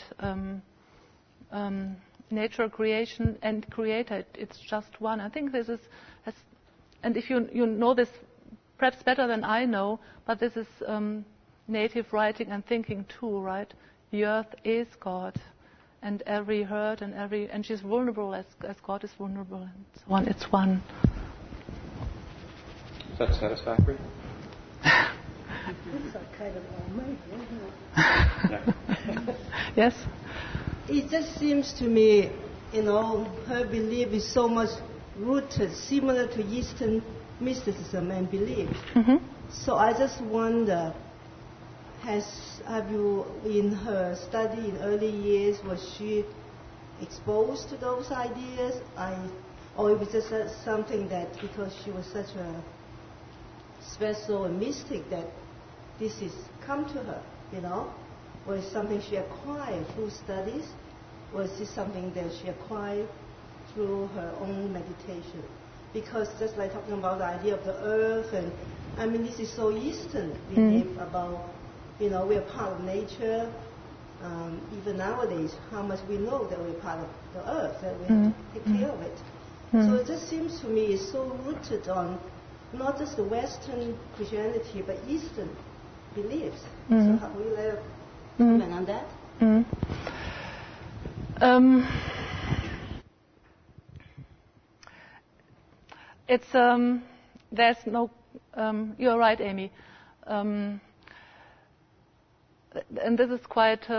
Speaker 2: nature, creation, and Creator. It's just one. I think this is, and if you know this perhaps better than I know, but this is native writing and thinking too, right? The earth is God. And every hurt and she's vulnerable as God is vulnerable. And so on. It's one.
Speaker 4: Is that satisfactory?
Speaker 9: It's a kind of almighty, isn't it?
Speaker 2: Yes.
Speaker 13: It just seems to me, her belief is so much rooted, similar to Eastern mysticism and belief.
Speaker 2: Mm-hmm.
Speaker 13: So I just wonder, have you, in her study in early years, was she exposed to those ideas? Or it was just something that because she was such a special and mystic that this is come to her, Or is something she acquired through studies? Or is this something that she acquired through her own meditation? Because just like talking about the idea of the earth, and this is so Eastern belief about, we are part of nature. Even nowadays, how much we know that we're part of the earth, that we have to take care of it. So it just seems to me it's so rooted on not just the Western Christianity, but Eastern beliefs. So have we let a comment on that?
Speaker 2: It's there's no. You're right, Amy. And this is quite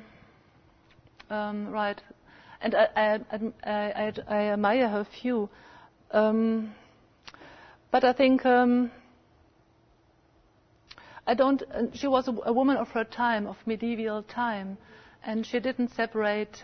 Speaker 2: right. And I admire her view. But I think I don't. She was a woman of her time, of medieval time, and she didn't separate.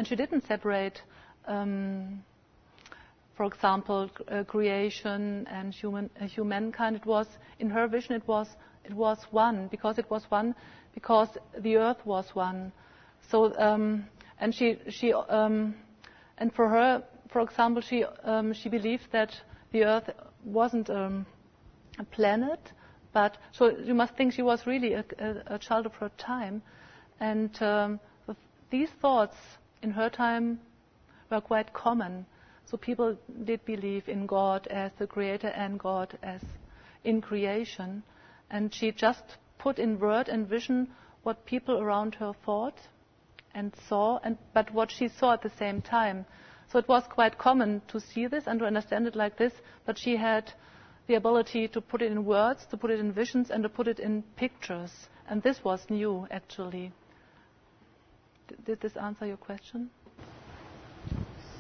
Speaker 2: For example, creation and humankind. It was in her vision. It was one because the earth was one. So and and for her, for example, she believed that the earth wasn't a planet, but so you must think she was really a child of her time, and these thoughts in her time were quite common. So people did believe in God as the creator and God as in creation. And she just put in word and vision what people around her thought and saw, but what she saw at the same time. So it was quite common to see this and to understand it like this, but she had the ability to put it in words, to put it in visions, and to put it in pictures. And this was new, actually. Did this answer your question?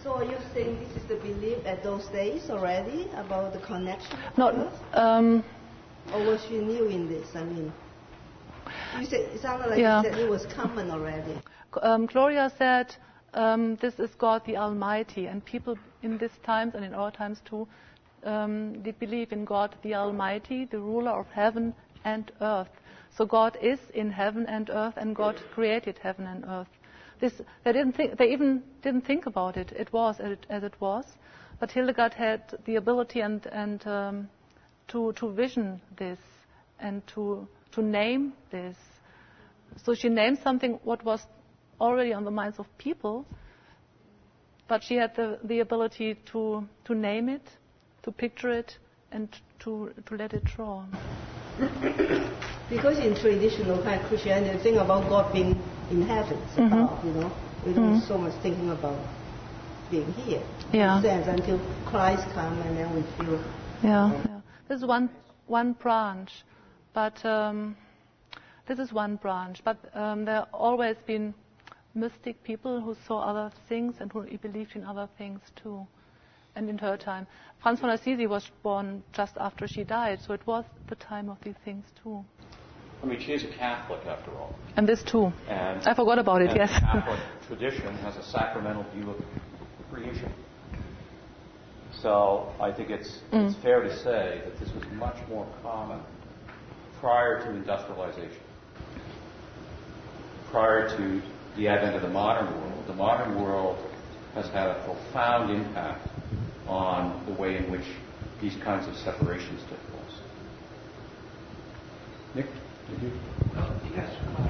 Speaker 13: So are you saying this is the belief at those days already about the connection?
Speaker 2: No.
Speaker 13: Or was she new in this? I mean, you said it sounded like you said it was common already.
Speaker 2: Gloria said, this is God the Almighty, and people in these times and in our times too, they believe in God the Almighty, the ruler of heaven and earth. So God is in heaven and earth, and God created heaven and earth. They even didn't think about it. It was as it was. But Hildegard had the ability and to vision this and to name this. So she named something what was already on the minds of people, but she had the ability to name it, to picture it, and to let it draw.
Speaker 13: Because in traditional kind of Christianity, the thing about God being in heaven, we don't so much thinking about being here.
Speaker 2: Yeah.
Speaker 13: In sense, until Christ comes, and then we feel.
Speaker 2: Yeah. This is one branch, but this is one branch. But there have always been mystic people who saw other things and who believed in other things too. And in her time, Franz von Assisi was born just after she died, so it was the time of these things too.
Speaker 4: I mean, she is a Catholic after all.
Speaker 2: And this too.
Speaker 4: And
Speaker 2: I forgot about it, yes.
Speaker 4: The Catholic tradition has a sacramental view of creation. So I think it's fair to say that this was much more common prior to industrialization, prior to the advent of the modern world. The modern world has had a profound impact on the way in which these kinds of separations take place. Nick, did you?
Speaker 14: Yes.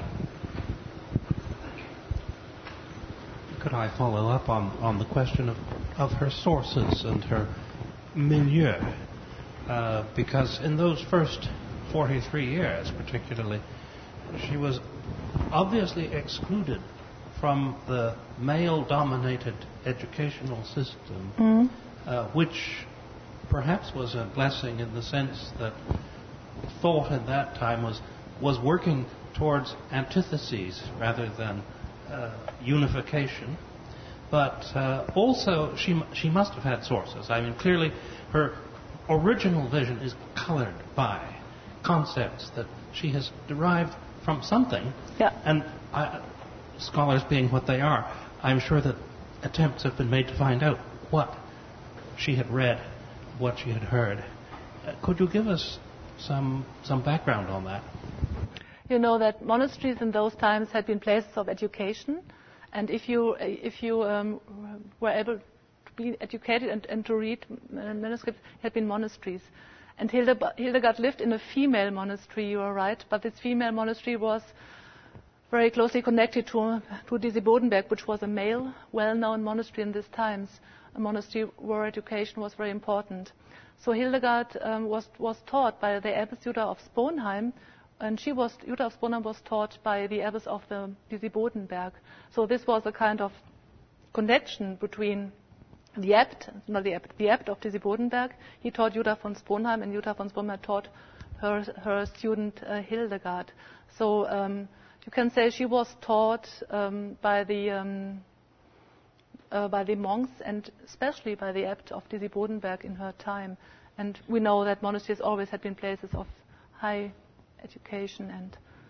Speaker 14: Could I follow up on the question of her sources and her milieu? Because in those first 43 years, particularly, she was obviously excluded from the male-dominated educational system, which perhaps was a blessing in the sense that thought at that time was working towards antitheses rather than unification. But also she must have had sources. I mean, clearly her original vision is colored by concepts that she has derived from something.
Speaker 2: Yeah.
Speaker 14: And scholars being what they are, I'm sure that attempts have been made to find out what she had read, what she had heard. Could you give us some background on that?
Speaker 2: You know that monasteries in those times had been places of education, and if you were able to be educated and to read manuscripts, it had been monasteries. And Hildegard lived in a female monastery, you are right, but this female monastery was very closely connected to Disibodenberg, which was a male, well-known monastery in these times, a monastery where education was very important. So Hildegard was taught by the Abbess Jutta of Sponheim, and Jutta of Sponheim was taught by the Abbess of the Disibodenberg. So this was a kind of connection between the abt of Disibodenberg. He taught Jutta von Sponheim, and Jutta von Sponheim taught her student Hildegard. So you can say she was taught by the monks, and especially by the abt of Disibodenberg in her time. And we know that monasteries always had been places of high education.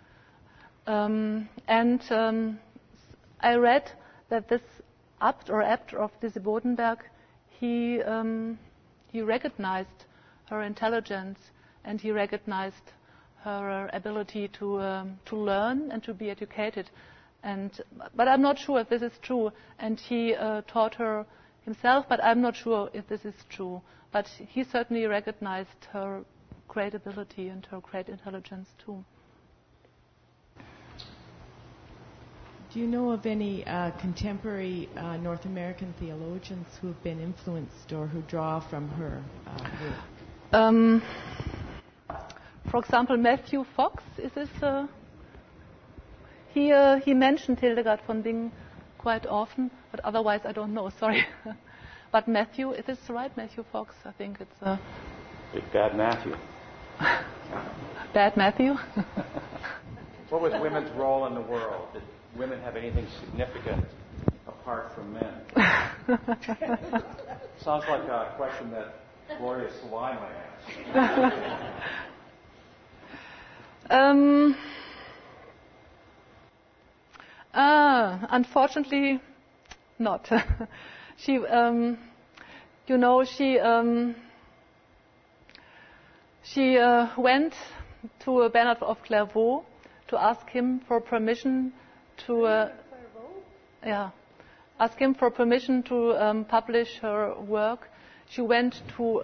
Speaker 2: And I read that this abt of Disibodenberg, he recognized her intelligence, and he recognized her ability to learn and to be educated. But I'm not sure if this is true. And he taught her himself, but I'm not sure if this is true. But he certainly recognized her great ability and her great intelligence too.
Speaker 10: Do you know of any contemporary North American theologians who have been influenced or who draw from her work?
Speaker 2: For example, Matthew Fox, is this? He mentioned Hildegard von Bingen quite often, but otherwise I don't know. Sorry, but Matthew, is this right? Matthew Fox, I think it's.
Speaker 4: Big bad Matthew.
Speaker 2: Bad Matthew.
Speaker 4: What was women's role in the world? Did women have anything significant apart from men? Sounds like a question that Gloria Salai might ask.
Speaker 2: Unfortunately, not. She, she went to Bernard of Clairvaux to ask him for permission to publish her work. She went to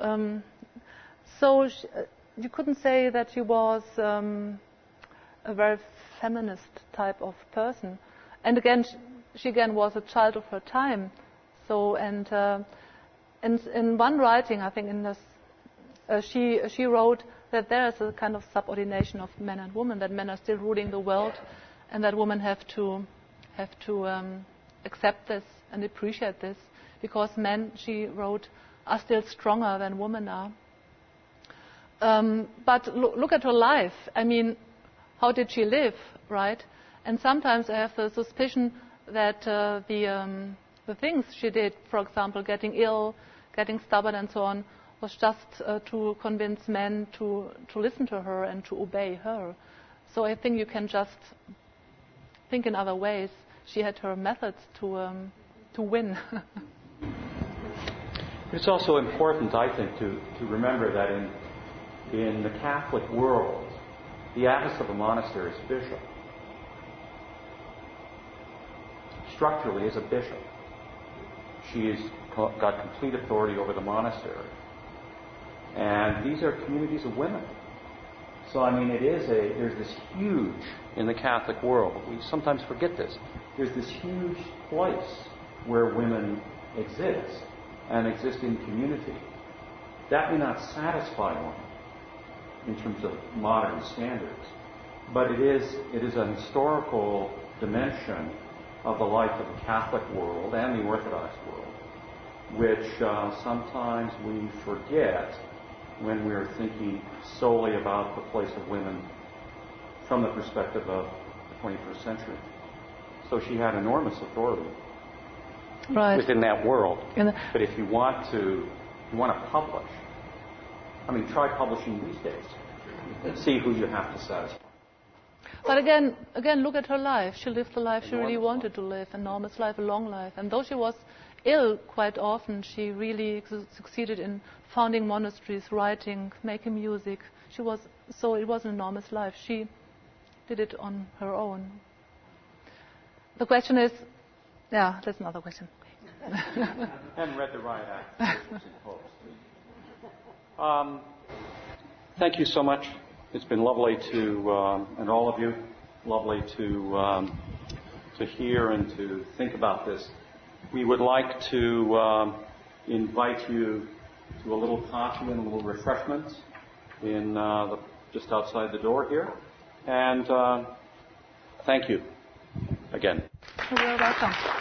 Speaker 2: you couldn't say that she was a very feminist type of person. And again, she again was a child of her time. So and in one writing, I think in this, she wrote that there is a kind of subordination of men and women, that men are still ruling the world, and that women have to accept this and appreciate this, because men, she wrote, are still stronger than women are. But look at her life. I mean, how did she live, right? And sometimes I have the suspicion that the things she did, for example, getting ill, getting stubborn and so on, was just to convince men to listen to her and to obey her. So I think you can just think in other ways. She had her methods to win.
Speaker 4: It's also important, I think, to remember that in the Catholic world, the abbess of a monastery is a bishop. Structurally, is a bishop. She's got complete authority over the monastery. And these are communities of women. So, I mean, there's this huge, in the Catholic world, we sometimes forget this, there's this huge place where women exist and exist in community. That may not satisfy one in terms of modern standards, but it is an historical dimension of the life of the Catholic world and the Orthodox world, which sometimes we forget when we're thinking solely about the place of women from the perspective of the 21st century. So she had enormous authority within that world. But if you want to publish, I mean, try publishing these days. See who you have to satisfy.
Speaker 2: But again, look at her life. She lived the life she really wanted to live, an enormous life, a long life. And though she was ill quite often, she really succeeded in founding monasteries, writing, making music. It was an enormous life. She did it on her own. The question is, that's another question.
Speaker 4: And read the Riot Act. Thank you so much. It's been lovely to, and all of you, lovely to hear and to think about this. We would like to invite you to a little coffee and a little refreshments in just outside the door here. And thank you again.
Speaker 2: You're welcome.